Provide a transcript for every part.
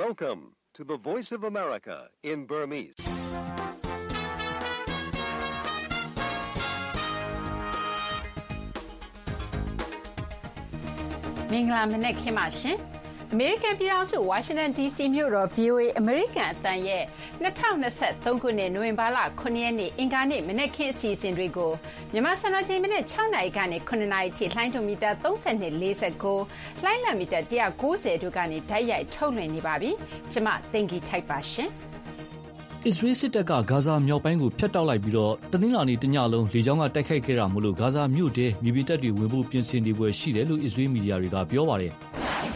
Welcome to the Voice of America in Burmese. ။မင်္ဂလာမနက်ခင်းပါရှင်။အမေရိကန်ပြည်ထောင်စုဝါရှင်တန် DC မြို့တော် VOA အမေရိကန်အသံရဲ့2023ခုနှစ်နိုဝင်ဘာလ9ရက်နေ့အင်္ဂါနေ့မနက်ခင်းအစီအစဉ်တွေကိုမြန်မာစံတော်ချိန်မနက်6နာရီကနေ9နာရီထိလှိုင်းဒိုမီတာ3249လှိုင်းလံမီတာ190တို့ကနေဓာတ်ရိုက်ထုတ်လွှင့်နေပါပြီ။ကျွန်မသိင်္ဂီထိုက်ပါရှင်။အစ္စရေးစစ်တပ်ကဂါဇာမြောက်ပိုင်းကိုဖျက်တောက်လိုက်ပြီးတော့တနင်္လာနေ့တညလုံးလေကြောင်းကတိုက်ခိုက်ခဲ့တာမို့လို့ဂါဇာမြို့ထဲမြေပြင်တပ်တွေဝင်ဖို့ပြင်ဆင်နေပွဲရှိတယ်လို့အစ္စရေးမီဒီယာတွေကပြောပါတယ်။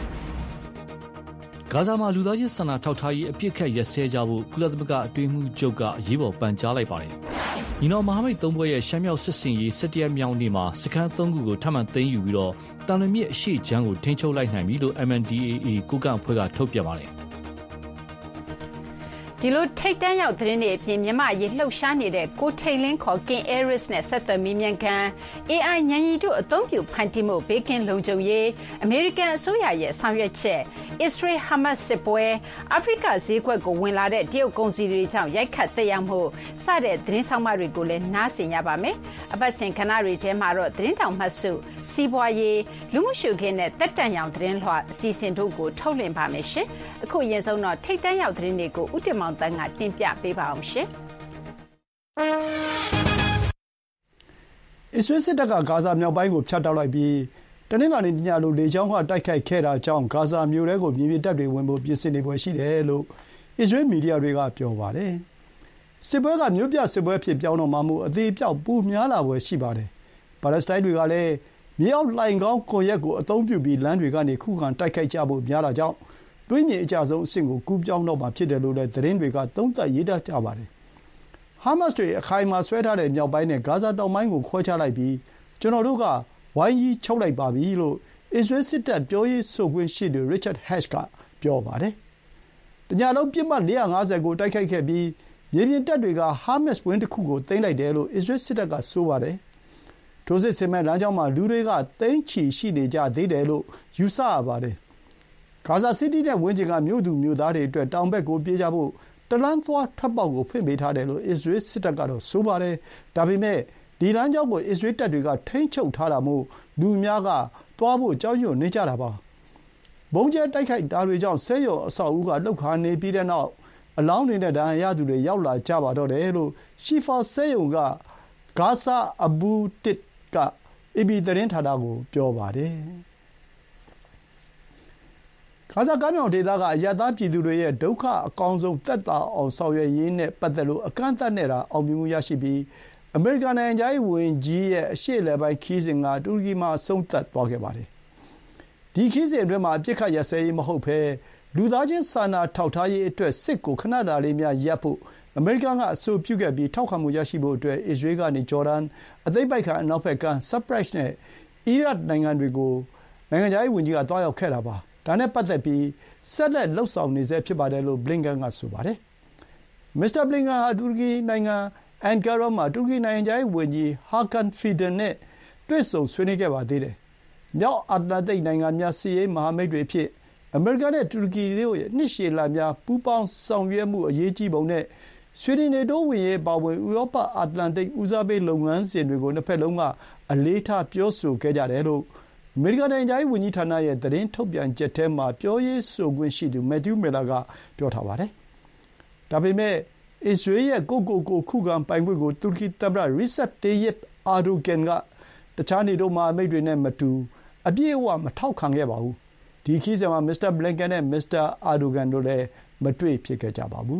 ဂါဇာမှာလူသားချင်းစာနာထောက်ထားရေးအပြစ်ခတ်ရက်စဲကြဖို့ကုလသမဂ္ဂအတွင်းမှုချုပ်ကအရေးပေါ်ပန်ကြားလိုက်ပါတယ်။ညီတော်မဟာမိတ်၃ဘွဲ့ရဲ့ရှမ်းမြောက်စစ်စင်ရေး17ရက်မြောက်နေ့မှာစခန်း3ခုကိုထပ်မံသိမ်းယူပြီးတော့တန်လွင်မြစ်အရှိချမ်းကိုထိန်းချုပ်လိုက်နိုင်ပြီလို့ MNDAA ကိုကန့်အဖွဲ့ကထုတ်ပြန်ပါတယ်။ဒီလိုထိတ်တန်းရောက်သတင်းတွေအပြင်မြန်မာရေးလှုပ်ရှားနေတဲ့ကိုထိန်လင်းခေါ်ကင်အဲရစ်နဲ့ဆက်သွယ်မေးမြန်းခန်း AI ဉာဏ်ရည်တို့အသုံးပြုဖန်တီးမှုဘေးကင်းလုံခြုံရေးအမေရိကန်အစိုးရရဲ့ဆောင်ရွက်ချက်အစ္စရေးဟာမတ်စစ်ပွဲအာဖရိကဈေးကွက်ကိုဝင်လာတဲ့တရုတ်ကုန်စည်တွေကြောင့်ရိုက်ခတ်သက်ရောက်မှုစတဲ့သတင်းဆောင်မတွေကိုလည်းနားဆင်ရပါမယ်။အပတ်စဉ်ခဏတွေထဲမှာတော့သတင်းတောင်မှတ်စုစီးပွားရေးလူမှုရှုခင်းနဲ့တက်တန့်ရောင်သတင်းလွှာအစီအစဉ်တို့ကိုထုတ်လွှင့်ပါမယ်ရှင်။အခုအရင်ဆုံးတော့ထိတ်တန်းရောက်သတင်းတွေကိုဥတ္တမောင်တန်းကတင်ပြပေးပါအောင်ရှင်။အစ္စရေးစစ်တပ်ကဂါဇာမြောက်ပိုင်းကိုဖျက်တောက်လိုက်ပြီးတနင်္လာနေ့ညလိုလေကြောင်းကတိုက်ခိုက်ခဲ့တာကြောင့်ဂါဇာမြို့ထဲကိုမြေပြင်တပ်တွေဝင်ဖို့ပြင်ဆင်နေပွဲရှိတယ်လို့အစ္စရေးမီဒီယာတွေကပြောပါတယ်။စစ်ပွဲကမြို့ပြစစ်ပွဲဖြစ်ပြောင်းတော့မှမို့အသေးပြောက်ပိုများလာပွဲရှိပါတယ်။ပါလက်စတိုင်းတွေကလည်းမြေအောက်လှိုင်ကောင်းကွန်ရက်ကိုအသုံးပြုပြီးလမ်းတွေကနေခုခံတိုက်ခိုက်ကြဖို့များလာကြောင်းတွင်းမြေအကြဆုံးအဆင့်ကိုကူးပြောင်းတော့မှာဖြစ်တယ်လို့လည်းသတင်းတွေကသုံးသပ်ရေးသားကြပါတယ်။ဟာမတ်စ်တွေအခိုင်အမာဆွဲထားတဲ့မြောက်ပိုင်းနဲ့ဂါဇာတောင်ပိုင်းကိုခွဲခြားလိုက်ပြီးကျွန်တော်တို့ကဝိုင်းကြီးချုပ်လိုက်ပါပြီလို့အစ္စရေးစစ်တပ်ပြောရေးဆိုခွင့်ရှိသူ Richard Hatch ကပြောပါတယ်။တညလုံးပြစ်မှတ်450ကိုတိုက်ခိုက်ခဲ့ပြီးမြေပြင်တပ်တွေကဟာမတ်စ်ဝင်းတစ်ခုကိုသိမ်းလိုက်တယ်လို့အစ္စရေးစစ်တပ်ကဆိုပါတယ်။ထိုစစ်ဆင်မဲ့လမ်းကြောင်းမှာလူတွေကသိန်းချီရှိနေကြသေးတယ်လို့ယူဆရပါတယ်။ဂါဇာစီးတီးနဲ့ဝန်းကျင်ကမြို့သူမြို့သားတွေအတွက်တောင်ဘက်ကိုပြေးကြဖို့တလန်းသွားထွက်ပေါက်ကိုဖွင့်ပေးထားတယ်လို့အစ္စရေးစစ်တပ်ကတော့ဆိုပါတယ်။ဒါပေမဲ့ဒီလမ်းကြောင်းကိုအစ္စရေးတပ်တွေကထိန်းချုပ်ထားတာမို့လူများကသွားဖို့ကြောက်ရွံ့နေကြတာပါ။ဘုံကျဲတိုက်ခိုက်တာတွေကြောင့်ဆဲရော်အဆောက်အဦကလှုပ်ခါနေပြီးတဲ့နောက်အလောင်းတွေနဲ့ဒဏ်ရာရသူတွေရောက်လာကြပါတော့တယ်လို့ရှီဖာဆဲယုံကဂါဇာအဘူတစ်က AB သတင်းဌာနကိုပြောပါတယ်။ဂါဇာကမ်းမြောင်ဒေသကအရပ်သားပြည်သူတွေရဲ့ဒုက္ခအကောင်းဆုံးသက်သာအောင်ဆောင်ရွက်ရေးနဲ့ပတ်သက်လို့အကန့်အသတ်နဲ့တာအောင်မြင်မှုရရှိပြီးအမေရိကန်နိုင်ငံခြားရေးဝန်ကြီးရဲ့အရှေ့အလယ်ပိုင်းခရီးစဉ်ကတူရကီမှာအဆုံးသတ်သွားခဲ့ပါတယ်။ဒီခရီးစဉ်အတွင်းမှာအပြစ်ခတ်ရပ်စဲရေးမဟုတ်ဘဲလူသားချင်းစာနာထောက်ထားရေးအတွက်စစ်ကိုခဏတာလေးများရပ်ဖို့အမေရိကန်ကအဆိုပြုခဲ့ပြီးထောက်ခံမှုရရှိဖို့အတွက်အစ္စရေးကနေဂျော်ဒန်အသိမ်းပိုက်ခံအနောက်ဘက်ကမ်းဆပ်ပရက်နဲ့အီရတ်နိုင်ငံတွေကိုနိုင်ငံခြားရေးဝန်ကြီးကတွားရောက်ခဲ့တာပါ။ဒါနဲ့ပတ်သက်ပြီးဆက်လက်လှုပ်ဆောင်နေဆဲဖြစ်ပါတယ်လို့ဘလင်ကန်ကဆိုပါတယ်။မစ္စတာဘလင်ကန်ဟာတူရကီနိုင်ငံအန်ကာရာမှာတူရကီနိုင်ငံခြားရေးဝန်ကြီးဟာကန်ဖီဒန်နဲ့တွေ့ဆုံဆွေးနွေးခဲ့ပါသေးတယ်။မြောက်အတ္တလန္တိတ်နိုင်ငံများစစ်ရေးမဟာမိတ်တွေဖြစ်အမေရိကန်နဲ့တူရကီတို့ရဲ့နှစ်ရှည်လများပူးပေါင်းဆောင်ရွက်မှုအရေးကြီးပုံနဲ့ဆွေဒင်နေတိုးဝင်ရေးပါဝင်ဥရောပအတ္တလန္တိတ်ဦးစားပေးလုပ်ငန်းစဉ်တွေကိုနှစ်ဖက်လုံးကအလေးထားပြောဆိုခဲ့ကြတယ်လို့အမေရိကန်နိုင်ငံခြားရေးဝန်ကြီးဌာနရဲ့သတင်းထုတ်ပြန်ချက်ထဲမှာပြောရေးဆိုခွင့်ရှိသူမက်သျူးမီလာကပြောထားပါတယ်။ဒါပေမဲ့အစ္စရေးရဲ့ကိုခုခံပိုင်ခွင့်ကိုတူရကီသမ္မတရီဆက်တေယစ်အာဒိုဂန်ကတခြားနေတိုးမဟာမိတ်တွေနဲ့မတူအပြည့်အဝမထောက်ခံခဲ့ပါဘူး။ဒီခရီးစဉ်မှာမစ္စတာဘလင်ကန်နဲ့မစ္စတာအာဒိုဂန်တို့လည်းမတွေ့ဖြစ်ခဲ့ကြပါဘူး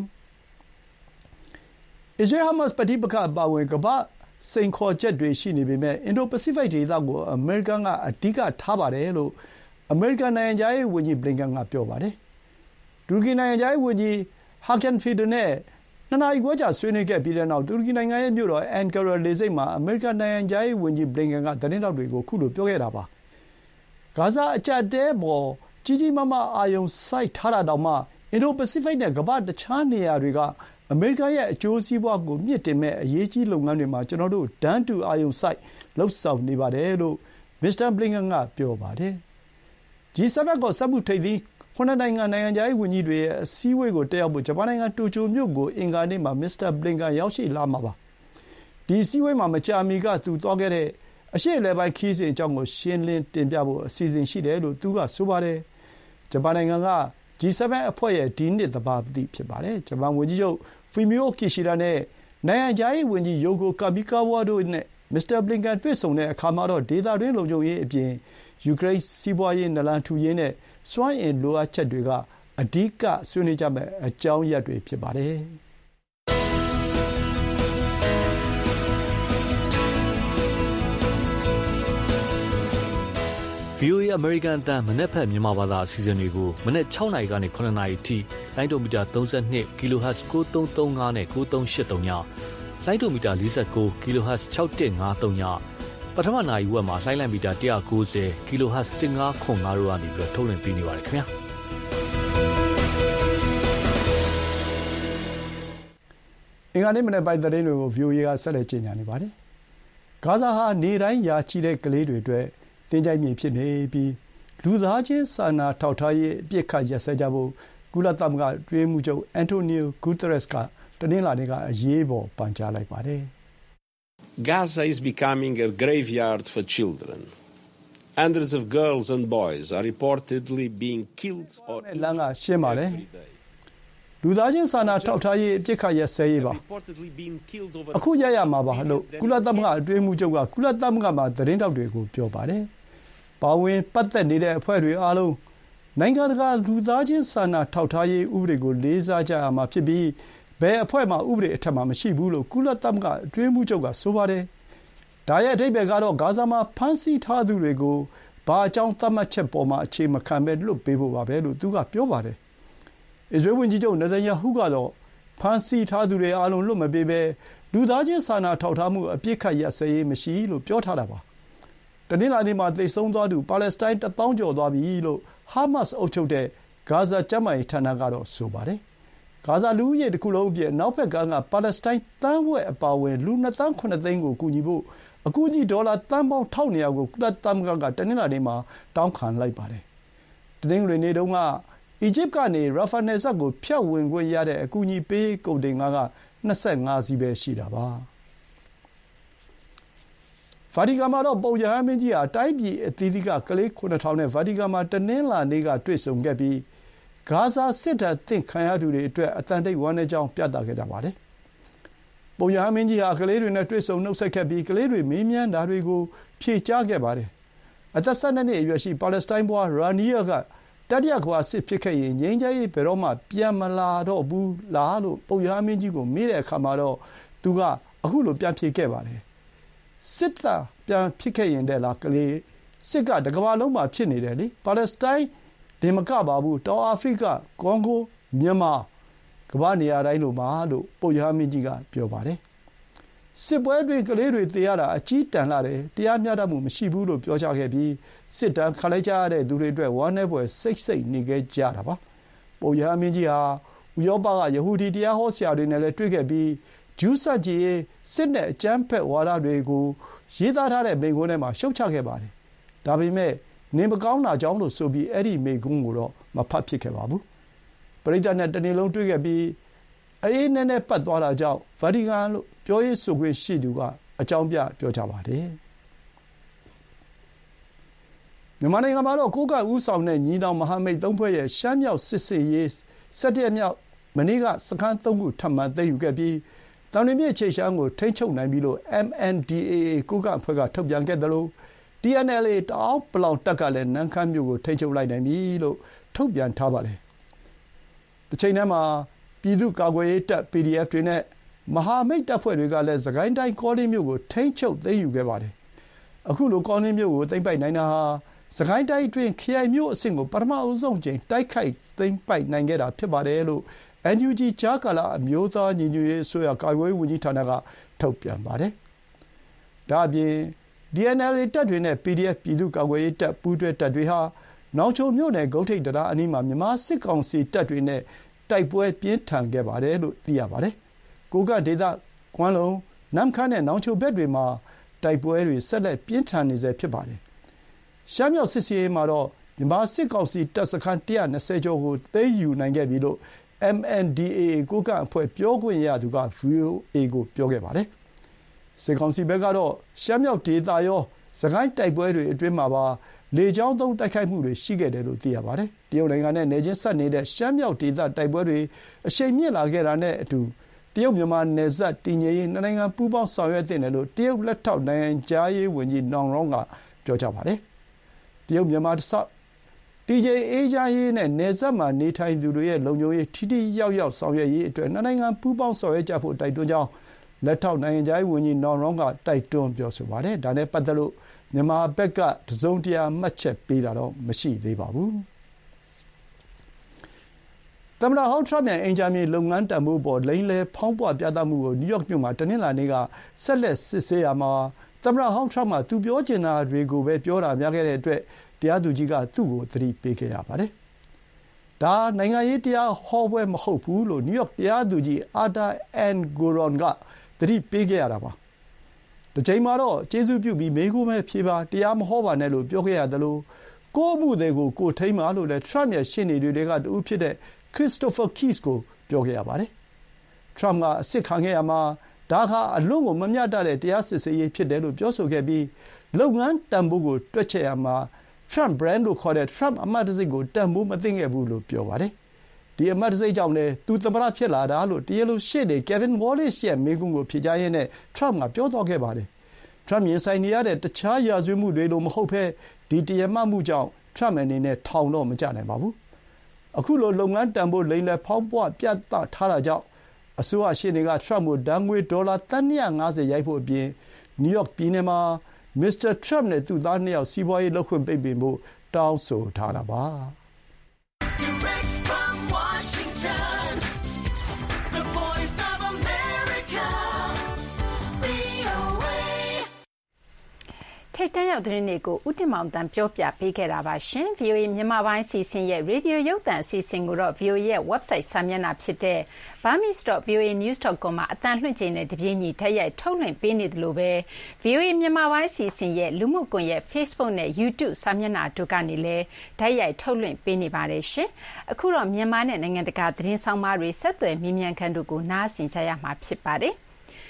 ။အစ္စရေးဟာမတ်စ်ပဋိပက္ခအပါအဝင်ကမ္ဘာ့စိန်ခေါ်ချက်တွေရှိနေပေမဲ့အင်ဒိုပစိဖိတ်ဒေသကိုအမေရိကန်ကအဓိကထားပါတယ်လို့အမေရိကန်နိုင်ငံခြားရေးဝန်ကြီးဘလင်ကန်ကပြောပါတယ်။တူရကီနိုင်ငံခြားရေးဝန်ကြီးဟာကန်ဖီဒန်နဲ့2 နာရီခွဲကြာဆွေးနွေးခဲ့ပြီးတဲ့နောက်တူရကီနိုင်ငံရဲ့မြို့တော်အန်ကာရာလေဆိပ်မှာအမေရိကန်နိုင်ငံခြားရေးဝန်ကြီးဘလင်ကန်ကသတင်းထောက်တွေကိုခုလိုပြောခဲ့တာပါ။ဂါဇာအကျပ်တဲပေါ်ကြီးကြီးမားမားအာရုံစိုက်ထားတာတောင်မှအင်ဒိုပစိဖိတ်နဲ့ကမ္ဘာတခြားနေရာတွေကအမေရိကန်ရဲ့အကျိုးစီးပွားကိုမြင့်တင်မဲ့အရေးကြီးလုပ်ငန်းတွေမှာကျွန်တော်တို့တန်းတူအာရုံစိုက်လှုပ်ဆောင်နေပါတယ်လို့မစ္စတာဘလင်ကန်ကပြောပါတယ်။ G7 ကိုစက်မှုထိပ်သီး 9 နိုင်ငံနိုင်ငံခြားရေးဝန်ကြီးတွေရဲ့အစည်းအဝေးကိုတက်ရောက်ဖို့ဂျပန်နိုင်ငံတိုကျိုမြို့ကိုအင်္ဂါနေ့မှာမစ္စတာဘလင်ကန်ရောက်ရှိလာမှာပါ။ဒီအစည်းအဝေးမှာမကြာမီကသူသွားခဲ့တဲ့အရှေ့အလယ်ပိုင်းခရီးစဉ်အကြောင်းကိုရှင်းလင်းတင်ပြဖို့အစီအစဉ်ရှိတယ်လို့သူကဆိုပါတယ်။ဂျပန်နိုင်ငံက G7 အဖွဲ့ရဲ့ဒီနှစ်သဘာပတိဖြစ်ပါတယ်။ဂျပန်ဝန်ကြီးချုပ်ဖီမီအိုကီရှီဒါနဲ့နိုင်ငံခြားရေးဝန်ကြီးယိုကိုကာမီကာဝါတို့နဲ့မစ္စတာဘလင်ကန်တွေ့ဆုံတဲ့အခါမှာတော့ဒေသတွင်းလုံခြုံရေးအပြင်ယူကရိန်းစီးပွားရေးနလန်ထူရေးနဲ့စွမ်းအင်လိုအပ်ချက်တွေကအဓိကဆွေးနွေးကြမယ့်အကြောင်းရပ်တွေဖြစ်ပါတယ်။ VOA အမေရိကန်အသံမနက်ဖြန်မြန်မာဘာသာအစီအစဉ်တွေကိုမနက်6နာရီကနေ9နာရီအထိလိုင်းဒိုမီတာ32 kHz 9335နဲ့9383ညလိုင်းဒိုမီတာ49 kHz 6153ညပထမနာရီဝက်မှာလိုင်းလံမီတာ190 kHz 1505တို့ကနေပြီးထုတ်လွှင့်ပေးနေပါတယ်ခင်ဗျာအင်္ဂါနေ့မနေ့ပိုင်းသတင်းတွေကို VOA ကဆက်လက်ကြေညာနေပါတယ်။ဂါဇာဟာနေတိုင်းရာချီတဲ့ကလေးတွေအတွက်သင်္ချိုင်းမြေဖြစ်နေပြီးလူသားချင်းစာနာထောက်ထားရေးအပြစ်ခတ်ရပ်စဲကြဖို့ကုလသမဂ္ဂအတွင်းရေးမှူးချုပ်အန်တိုနီယိုဂူတာရက်စ်ကတနင်္လာနေ့ကအရေးပေါ်ပန်ကြားလိုက်ပါတယ်။ Gaza is becoming a graveyard for children. Hundreds of girls and boys are reportedly being killed or injured every day. လူသားချင်းစာနာထောက်ထားရေးအပြစ်ခတ်ရပ်စဲရေးပါအခုရရမှာပါလို့ကုလသမဂ္ဂအတွင်းမှုချုပ်ကကုလသမဂ္ဂမှာသတင်းတောက်တွေကိုပြောပါတယ်။ပါဝင်ပတ်သက်နေတဲ့အဖွဲ့တွေအားလုံးနိုင်ငံတကာလူသားချင်းစာနာထောက်ထားရေးဥပဒေကိုလေးစားကြရမှာဖြစ်ပြီးဘယ်အဖွဲ့မှဥပဒေအထက်မှာမရှိဘူးလို့ကုလသမဂ္ဂအတွင်းမှုချုပ်ကဆိုပါတယ်။ဒါရဲ့အဓိပ္ပာယ်ကတော့ဂါဇာမှာဖမ်းဆီးထားသူတွေကိုဘာအကြောင်းသတ်မှတ်ချက်ပေါ်မှာအခြေမခံပဲလွတ်ပေးဖို့ပါပဲလို့သူကပြောပါတယ်။အစ္စရေးဝန်ကြီးချုပ်နေတန်ယာဟုကတော့ဖမ်းဆီးထားသူတွေအားလုံးလွတ်မပေးဘဲလူသားချင်းစာနာထောက်ထားမှုအပြစ်ခတ်ရပ်စဲရေးမရှိလို့ပြောထားတာပါ။တနင်္လာနေ့မှာသေဆုံးသွားသူပါလက်စတိုင်း1000ကျော်သွားပြီလို့ဟာမတ်စ်အုပ်ချုပ်တဲ့ဂါဇာကျန်းမာရေးဌာနကတော့ဆိုပါတယ်။ဂါဇာလူဦးရေတစ်ခုလုံးအပြင်နောက်ဘက်ကပါလက်စတိုင်းတန်းဝက်အပါအဝင်လူ2,900,000ကိုကူညီဖို့အကူအညီဒေါ်လာသန်းပေါင်း1200ကိုကုလသမဂ္ဂကတနင်္လာနေ့မှာတောင်းခံလိုက်ပါတယ်။တနင်္ဂနွေနေ့တုန်းကအီဂျစ်ကနေရာဖာနယ်စပ်ကိုဖြတ်ဝင်ခွင့်ရတဲ့အကူအညီပေးကုန်တင်ကားက25စီးပဲရှိတာပါ။ဗာတီကန်မှာတော့ပုပ်ရဟန်းမင်းကြီးဟာတိုင်းပြည်အသီးသီးကကလေး9000နဲ့ဗာတီကန်မှာတနင်္လာနေ့ကတွေ့ဆုံခဲ့ပြီးဂါဇာစစ်တပ်သင့်ခံရသူတွေအတွက်အသံတိတ်ဝမ်းနည်းကြောင်းပြသခဲ့ကြပါတယ်။ပုပ်ရဟန်းမင်းကြီးဟာကလေးတွေနဲ့တွေ့ဆုံနှုတ်ဆက်ခဲ့ပြီးကလေးတွေမေးမြန်းတာတွေကိုဖြေကြားခဲ့ပါတယ်။အသက်12နှစ်အရွယ်ရှိပါလက်စတိုင်းဘွားရာနီယာကတတိယကမ္ဘာစစ်ဖြစ်ခဲ့ရင်ငြိမ်းချမ်းရေးဘယ်တော့မှပြန်မလာတော့ဘူးလားလို့ပုပ်ရဟန်းမင်းကြီးကိုမေးတဲ့အခါမှာတော့သူကအခုလိုပြန်ဖြေခဲ့ပါတယ်။စစ်တပ်ပြန်ဖြစ်ခဲ့ရင်တဲ့လားကလေးစစ်ကတကမ္ဘာလုံးမှာဖြစ်နေတယ်လေပါလက်စတိုင်းဒီမကပါဘူးတောင်အာဖရိကကွန်ဂိုမြန်မာကမ္ဘာနေရာတိုင်းလိုပါလို့ပုပ်ရဟန်းမင်းကြီးကပြောပါတယ်။စစ်ပွဲတွင်ကလေးတွေသေရတာအကြီးတန်းလာတယ်တရားမျှတမှုမရှိဘူးလို့ပြောကြားခဲ့ပြီးစစ်တမ်းခလိုက်ကြရတဲ့သူတွေအတွက်ဝမ်းနည်းဖွယ်စိတ်နေခဲ့ကြတာပါ။ပုပ်ရဟန်းမင်းကြီးဟာဥရောပကယဟူဒီတရားဟောဆရာတွေနဲ့လည်းတွေ့ခဲ့ပြီးဂျူးဆန့်ကျင်ရေးစစ်နဲ့အကြမ်းဖက်ဝါဒတွေကိုရေးသားထားတဲ့မိန့်ခွန်းထဲမှာရှုတ်ချခဲ့ပါတယ်။ဒါပေမဲ့နေမကောင်းတာကြောင့်လို့ဆိုပြီးအဲ့ဒီမိန့်ခွန်းကိုတော့မဖတ်ဖြစ်ခဲ့ပါဘူး။ပရိသတ်နဲ့တနေ့လုံးတွေ့ခဲ့ပြီးအေးနည်းနည်းပတ်သွားတာကြောင့်ဗာတီကန်လို့ပြောရေးဆိုခွင့်ရှိသူကအကြောင်းပြပြောကြပါတယ်။မြန်မာနိုင်ငံမှာတော့ကိုးကန့်ဦးဆောင်တဲ့ညီနောင်မဟာမိတ်3ဖွဲ့ရဲ့ရှမ်းမြောက်စစ်ဆေးရေး17ရက်မြောက်မနေ့ကစခန်း3ခုထပ်မံသိမ်းယူခဲ့ပြီးတန်လွင်မြစ်ခြေရှမ်းကိုထိန်းချုပ်နိုင်ပြီလို့ MNDAA ကိုးကန့်အဖွဲ့ကထုတ်ပြန်ခဲ့သလို TNLA တအောင်းပလောင်တပ်ကလည်းနန်းခမ်းမြို့ကိုထိန်းချုပ်လိုက်နိုင်ပြီလို့ထုတ်ပြန်ထားပါတယ်။တစ်ချိန်တည်းမှာပြည်သူ့ကာကွယ်ရေးတပ် PDF တွေနဲ့မဟာမိတ်တပ်ဖွဲ့တွေကလည်းစကိုင်းတိုင်းကောလင်းမြို့ကိုထိန်းချုပ်သိမ်းယူခဲ့ပါတယ်။အခုလိုကောလင်းမြို့ကိုသိမ်းပိုက်နိုင်တာဟာစကိုင်းတိုင်းအတွင်းခရိုင်မြို့အဆင့်ကိုပထမအဆုံးချိန်တိုက်ခိုက်သိမ်းပိုက်နိုင်ခဲ့တာဖြစ်ပါတယ်လို့ NUG ကြားကာလအမျိုးသားညီညွတ်ရေးအစိုးရကာကွယ်ရေးဝန်ကြီးဌာနကထုတ်ပြန်ပါတယ်။ဒါ့အပြင် DNLA တပ်တွေနဲ့ PDF ပြည်သူ့ကာကွယ်ရေးတပ်ပူးတွဲတပ်တွေဟာနောင်ချိုမြို့နယ်ဂုတ်ထိပ်တရားအနီးမှာမြန်မာစစ်ကောင်စီတပ်တွေနဲ့တိုက်ပွဲပြင်းထန်ခဲ့ပါတယ်လို့သိရပါတယ်။ကိုကဒေသကွမ်းလုံနမ်ခမ်းနဲ့နောင်ချိုဘက်တွေမှာတိုက်ပွဲတွေဆက်လက်ပြင်းထန်နေဆဲဖြစ်ပါတယ်။ရှမ်းမြောက်စစ်ဆေးရေးမှာတော့မြန်မာစစ်ကောင်စီတပ်စခန်း120ကျော်ကိုသိမ်းယူနိုင်ခဲ့ပြီလို့ MNDAA ကိုးကန့်အဖွဲ့ပြောခွင့်ရသူက VOA ကိုပြောခဲ့ပါတယ်။စစ်ကောင်စီဘက်ကတော့ရှမ်းမြောက်ဒေသရောစစ်ကိုင်းတိုက်ပွဲတွေအတွင်းမှာပါလေကြောင်းသုံးတိုက်ခိုက်မှုတွေရှိခဲ့တယ်လို့သိရပါတယ်။တရုတ်နိုင်ငံနဲ့နယ်ချင်းဆက်နေတဲ့ရှမ်းမြောက်ဒေသတိုက်ပွဲတွေအရှိန်မြင့်လာခဲ့တာနဲ့အတူတရုတ်မြန်မာနယ်စပ်တည်ငြိမ်ရေးနှစ်နိုင်ငံပူးပေါင်းဆောင်ရွက်သင့်တယ်လို့တရုတ်လက်ထောက်နိုင်ငံခြားရေးဝန်ကြီးနောင်ရောင်းကပြောကြားပါတယ်။တရုတ်မြန်မာတည်ငြိမ်အေးချမ်းရေးနဲ့နယ်စပ်မှာနေထိုင်သူတွေရဲ့လုံခြုံရေးထိထိရောက်ရောက်ဆောင်ရွက်ရေးအတွက်နှစ်နိုင်ငံပူးပေါင်းဆောင်ရွက်ကြဖို့တိုက်တွန်းကြောင်းလက်ထောက်နိုင်ငံခြားရေးဝန်ကြီးနောင်ရောင်းကတိုက်တွန်းပြောဆိုပါတယ်။ဒါနဲ့ပတ်သက်လို့မြန်မာဘက်ကတစုံတရာမှတ်ချက်ပေးတာတော့မရှိသေးပါဘူး။သမ္မတဟောင်းထရမ့်ရဲ့အင်ဂျာမြေလုပ်ငန်းတန်ဖိုးပေါ်လိမ်လည်ဖောင်းပွပြသမှုကိုနယူးယောက်မြို့မှာတနင်္လာနေ့ကဆက်လက်စစ်ဆေးရမှာသမ္မတဟောင်းထရမ့်ကသူပြောချင်တာတွေကိုပဲပြောတာများခဲ့တဲ့အတွက်တရားသူကြီးကသူ့ကိုသတိပေးခဲ့ရပါတယ်။ဒါနိုင်ငံရေးတရားဟောပွဲမဟုတ်ဘူးလို့နယူးယောက်တရားသူကြီးအာဒါအန်ဂိုရွန်ကသတိပေးခဲ့ရတာပါ။ဒီချိန်မှာတော့ကျေးဇူးပြုပြီးမေးခွန်းပဲဖြေပါတရားမဟောပါနဲ့လို့ပြောခဲ့ရသလိုကိုယ့်အမှုတွေကိုကိုယ်ထိန်းပါလို့လည်းထရမ့်ရဲ့ရှေ့နေတွေကတဦးဖြစ်တဲ့ခရစ္စတိုဖာကီးစ်ကိုပြောခဲ့ရပါတယ်။ထရမ့်ကအစစ်ခံခဲ့ရမှာဒါဟာအလွန်ကိုမမျှတတဲ့တရားစစ်ဆေးရေးဖြစ်တယ်လို့ပြောဆိုခဲ့ပြီးလုပ်ငန်းတန်ဖိုးကိုတွက်ချက်ရမှာTrump brand လို့ခေါ်တဲ့ Trump အမတ်တံဆိပ်ကိုတန်ဖိုးမသိခဲ့ဘူးလို့ပြောပါတယ်။ဒီအမတ်တံဆိပ်ကြောင့်လည်းသူသမ္မတဖြစ်လာတာလို့တရားလိုရှေ့နေ Kevin Wallace ရဲ့မေးခွန်းကိုဖြေကြားရင်းနဲ့ Trump ကပြောသွားခဲ့ပါတယ်။ Trump ရင်ဆိုင်နေရတဲ့တခြားရာဇဝတ်မှုတွေလိုမဟုတ်ဘဲဒီတရားမှတ်မှုကြောင့် Trump အနေနဲ့ထောင်တော့မကျနိုင်ပါဘူး။အခုလိုလုပ်ငန်းတန်ဖိုးလိမ်လည်ဖောင်းပွပြသထားတာကြောင့်အစိုးရရှေ့နေက Trump ကိုဒဏ်ငွေဒေါ်လာသန်း250ရိုက်ဖို့အပြင်နယူးယောက်ပြည်နယ်မှာမစ္စတာထရမ့်နဲ့သူ့သား2ယောက်စီးပွားရေးလုပ်ခွင့်ပိတ်ပင်ဖို့တောင်းဆိုထားတာပါ။ထိပ်တန်းရောက်သတင်းတွေကိုဦးတင်မောင်တန်းပြောပြပေးခဲ့တာပါရှင်။ VOA မြန်မာပိုင်းအစီအစဉ်ရဲ့ရေဒီယိုရုပ်သံအစီအစဉ်ကိုတော့ VOA ရဲ့ website စာမျက်နှာဖြစ်တဲ့ burmese.voanews.com မှာအသံလွှင့်ချိန်နဲ့တပြေးညီဓာတ်ရိုက်ထုတ်လွှင့်ပေးနေသလိုပဲ VOA မြန်မာပိုင်းအစီအစဉ်ရဲ့လူမှုကွန်ရက် Facebook နဲ့ YouTube စာမျက်နှာတို့ကနေလည်းဓာတ်ရိုက်ထုတ်လွှင့်ပေးနေပါတယ်ရှင်။အခုတော့မြန်မာနဲ့နိုင်ငံတကာသတင်းဆောင်မတွေဆက်သွယ်မြင်းမြန်ခန့်တို့ကိုနားဆင်ကြရမှာဖြစ်ပါတယ်။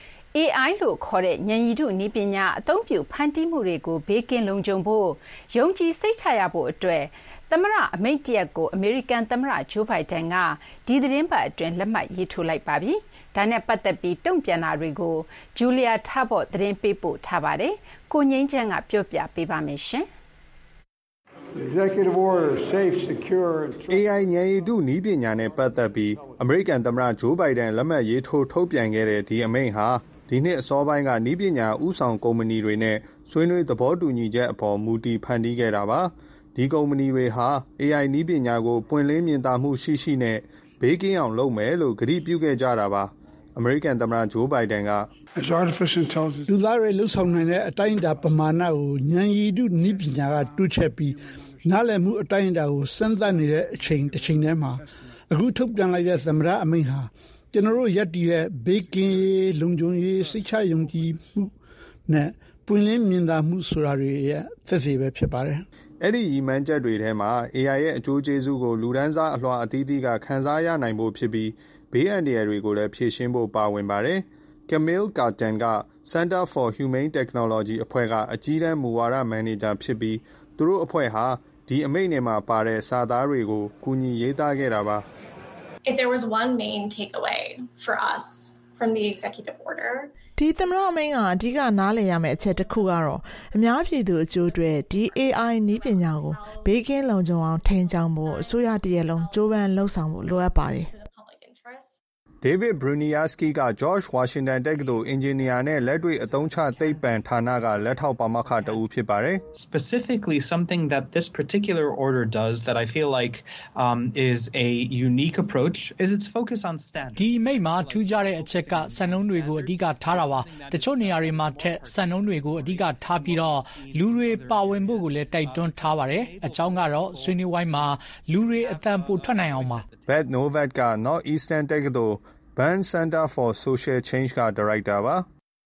AI လို့ခေါ်တဲ့ဉာဏ်ရည်တုနည်းပညာအသုံးပြုဖန်တီးမှုတွေကိုဘေးကင်းလုံခြုံဖို့ယုံကြည်စိတ်ချရဖို့အတွက်သမ္မတအမိန့်တရပ်ကိုအမေရိကန်သမ္မတဂျိုးဘိုင်ဒန်ကဒီသီတင်းပတ်အတွင်းလက်မှတ်ရေးထိုးလိုက်ပါပြီ။ဒါနဲ့ပတ်သက်ပြီးတုံ့ပြန်တာတွေကိုဂျူလီယာထားဘော့သတင်းပေးပို့ထားပါတယ်။ကိုငိမ့်ချမ်းကပြောပြပေးပါမယ်ရှင်။ Executive order safe secure AI ဉာဏ်ရည်တုနည်းပညာနဲ့ပတ်သက်ပြီးအမေရိကန်သမ္မတဂျိုးဘိုင်ဒန်လက်မှတ်ရေးထိုးထုတ်ပြန်ခဲ့တဲ့ဒီအမိန့်ဟာဒီနှစ်အစောပိုင်းကနည်းပညာဥဆောင်ကုမ္ပဏီတွေနဲ့ဆွေးနွေးသဘောတူညီချက်အပေါ်မူတည်ဖန်တီးခဲ့တာပါ။ဒီကုမ္ပဏီတွေဟာ AI နည်းပညာကိုပွင့်လင်းမြင်သာမှုရှိနဲ့ဘေးကင်းအောင်လုပ်မယ်လို့ကတိပြုခဲ့ကြတာပါ။အမေရိကန်သမ္မတဂျိုးဘိုင်ဒန်ကလူသားတွေလှုပ်ဆောင်နိုင်တဲ့အတိုင်းအတာပမာဏကိုဉာဏ်ရည်တုနည်းပညာကတွက်ချက်ပြီးနားလည်မှုအတိုင်းအတာကိုစမ်းသပ်နေတဲ့အချိန်တစ်ချိန်တည်းမှာအခုထုတ်ပြန်လိုက်တဲ့သမ္မတအမိန့်ဟာကျွန်တော်တို့ယက်တီရဲ့ဘေးကင်းလုံခြုံရေးစိတ်ချယုံကြည်မှုနဲ့ပွင့်လင်းမြင်သာမှုဆိုတာတွေရဲ့သက်သေပဲဖြစ်ပါတယ်။အဲ့ဒီရည်မှန်းချက်တွေထဲမှာ AI ရဲ့အကျိုးကျေးဇူးကိုလူဒန်းစားအလွှာအသီးသီးကခံစားရနိုင်ဖို့ဖြစ်ပြီးဘေးအန္တရာယ်တွေကိုလည်းဖြေရှင်းဖို့ပါဝင်ပါတယ်။ Camille Carton က Center for Humane Technology အဖွဲ့ကအကြီးတန်းမူဝါဒမန်နေဂျာဖြစ်ပြီးသူတို့အဖွဲ့ဟာဒီအမိန့်ထဲမှာပါတဲ့စာသားတွေကိုကူညီရေးသားခဲ့တာပါ If there was one main takeaway for us from the executive order ဒီသမ္မတအမိန့်ကအဓိကနားလည်ရမယ့်အချက်တစ်ခုကတော့အများပြည်သူအကျိုးအတွက်ဒီ AI နည်းပညာကိုဘေးကင်းလုံခြုံအောင်ထိန်းကျောင်းဖို့အစိုးရတရက်လုံးကြိုးပမ်းလှုံ့ဆော်မှုလိုအပ်ပါတယ် David Bruniarski က George Washington တက္ကသိုလ်အင်ဂျင်နီယာနဲ့လက်တွေ့အသုံးချသိပ္ပံဌာနကလက်ထောက်ပါမောက္ခတဦးဖြစ်ပါတယ် Specifically something that this particular order does that I feel like is a unique approach is its focus on standards ဒီမိတ်မှာထူးခြားတဲ့အချက်ကစံနှုန်းတွေကိုအဓိကထားတာပါတချို့နေရာတွေမှာထက်စံနှုန်းတွေကိုအဓိကထားပြီးတော့လူတွေပါဝင်ဖို့ကိုလည်းတိုက်တွန်းထားပါတယ်အကြောင်းကတော့ဆွေးနွေးဝိုင်းမှာလူတွေအသံပိုထွက်နိုင်အောင်ပါ Beth Novak က Northeastern တက္ကသိုလ်Burn Center for Social Change က Director ပါ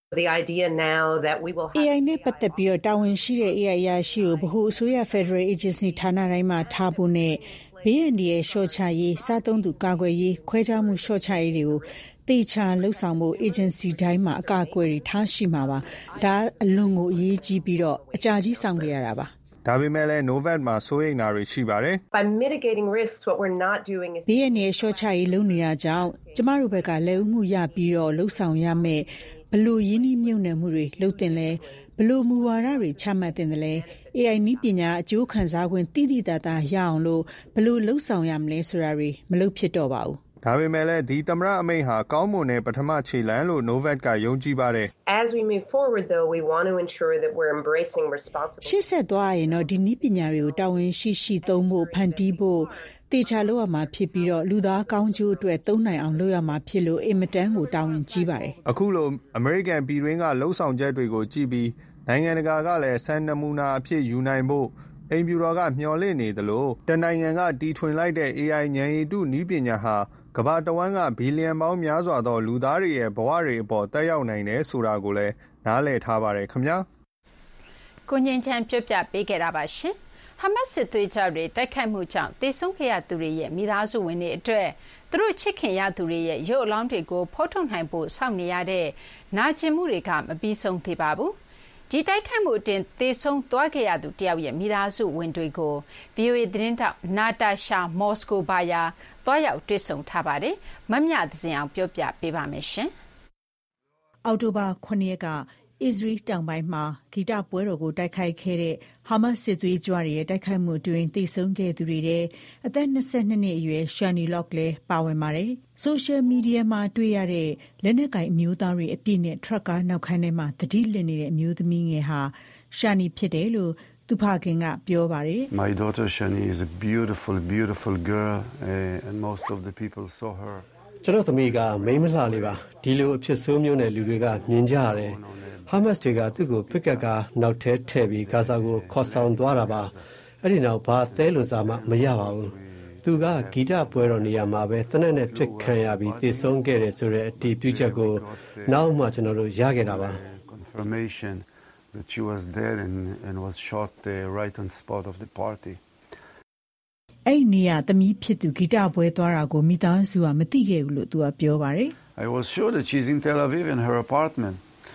The idea now that we will AI နဲ့ပတ်သက်ပြီးတော့တာဝန်ရှိတဲ့ AI အရာရှိကိုဗဟိုအစိုးရ Federal Agency ဌာနတိုင်းမှာထားဖို့နဲ့ဘေးအန္တရာယ်လျှော့ချရေးစားသုံးသူကာကွယ်ရေးခွဲခြားမှုလျှော့ချရေးတွေကိုတေချာလှုပ်ဆောင်ဖို့ agency တိုင်းမှာအကာအကွယ်တွေထားရှိမှာပါဒါအလွန်ကိုအရေးကြီးပြီးတော့အကြာကြီးဆောင်ခဲ့ရတာပါဒါပေမဲ့လည်း Novet မှာစိုးရိမ်တာတွေရှိပါတယ် By mitigating risks what we're not doing is ဘေးအန္တရာယ်လျှော့ချရေးလုပ်နေတာကြောင့်ကျမတို့ဘက်ကလက်ဦးမှုရပြီးတော့လှုပ်ဆောင်ရမယ်ဘလို့ရင်းနှီးမြှုပ်နှံမှုတွေလုပ်တင်လဲဘလို့မူဝါဒတွေချမှတ်တင်တယ်လဲ AI နည်းပညာအကျိုးခံစား권တိတိတတ်တာရအောင်လို့ဘလို့လှုပ်ဆောင်ရမလဲဆိုတာတွေမလုပ်ဖြစ်တော့ပါဘူးဒါပေမဲ့လည်းဒီသမ္မတအမိန့်ဟာကောင်းမွန်တဲ့ပထမခြေလှမ်းလို့ Novet ကယုံကြည်ပါတယ် As we move forward though we want to ensure that we're embracing responsibility ရှေ့ဆက်သွားရင်တော့ဒီနည်းပညာတွေကိုတာဝန်ရှိရှိသုံးဖို့ဖန်တီးဖို့တေချာလုပ်ရမှာဖြစ်ပြီးတော့လူသားကောင်းကျိုးအတွက်သုံးနိုင်အောင်လုပ်ရမှာဖြစ်လို့အင်မတန်ကိုတာဝန်ကြီးပါတယ်အခုလို American ပြည်တွင်းကလှုပ်ဆောင်ချက်တွေကိုကြည့်ပြီးနိုင်ငံတကာကလည်းစံနမူနာအဖြစ်ယူနိုင်ဖို့အိမ်ဖြူတော်ကမျှော်လင့်နေသလိုတနိုင်ငံကတီထွင်လိုက်တဲ့ AI ဉာဏ်ရည်တုနည်းပညာဟာကမ္ဘာတဝန်းကဘီလီယံပေါင်းများစွာသောလူသားတွေရဲ့ဘဝတွေအပေါ်တက်ရောက်နိုင်တယ်ဆိုတာကိုလည်းနားလည်ထားပါတယ်ခင်ဗျာကိုငင်းချမ်းပြောပြပေးခဲ့တာပါရှင်ဟာမတ်စစ်သွေးကြွတွေတိုက်ခိုက်မှုကြောင့်တေဆုံးခဲ့ရသူတွေရဲ့မိသားစုဝင်တွေအတွက်သူတို့ချစ်ခင်ရသူတွေရဲ့ရုပ်အလောင်းတွေကိုဖော်ထုတ်နိုင်ဖို့စောင့်နေရတဲ့နာကျင်မှုတွေကမပြီးဆုံးသေးပါဘူးဒီတိုက်ခိုက်မှုအတွင်းသေဆုံးသွားခဲ့ရသူတယောက်ရဲ့မိသားစုဝင်တွေကို VOA သတင်းတောက်နာတာရှာမော်စကိုဘာယာတွားရောက်တွေ့ဆုံထားပါတယ်။မမြသဇင်အောင်ပြောပြပေးပါမယ်ရှင်။အောက်တိုဘာ9ရက်က အစ္စရေးတောင်ပိုင်းမှာဂီတပွဲတော်ကိုတိုက်ခိုက်ခဲ့တဲ့ဟာမတ်စစ်သွေးကြွတွေရဲ့တိုက်ခိုက်မှုအတွင်းသေဆုံးခဲ့သူတွေတဲ့အသက်22နှစ်အရွယ်ရှာနီလော့ကလည်းပါဝင်ပါတယ်။ဆိုရှယ်မီဒီယာမှာတွေ့ရတဲ့လက်နက်ကိုင်အမျိုးသားတွေအပြည့်နဲ့ထရက်ကားနောက်ခန်းထဲမှာသတိလစ်နေတဲ့အမျိုးသမီးငယ်ဟာရှာနီဖြစ်တယ်လို့သူဖခင်ကပြောပါတယ် My daughter Shani is a beautiful girl and most of the people saw her ကျွန်တော်သမီးကမိန်းမလှလေးပါဒီလိုအဖြစ်ဆိုးမျိုးနဲ့လူတွေကမြင်ကြရတယ်ဟာမတ်စ်တွေကသူ့ကိုပစ်ကတ်ကနောက်ထဲထည့်ပြီးဂါဇာကိုခေါ်ဆောင်သွားတာပါအဲ့ဒီနောက်ဘာသဲလွန်စာမှမရပါဘူးသူကဂီတပွဲတော်နေရာမှာပဲတနက်နဲ့ပြစ်ခံရပြီးသေဆုံးခဲ့တယ်ဆိုတဲ့အတည်ပြုချက်ကိုနောက်မှကျွန်တော်တို့ရခဲ့တာပါ confirmation that she was dead and was shot right on spot of the party အဲ့ဒီနေရာသမီးဖြစ်သူဂီတပွဲသွားတာကိုမိသားစုကမသိခဲ့ဘူးလို့သူကပြောပါတယ် I was sure that she's in Tel Aviv in her apartment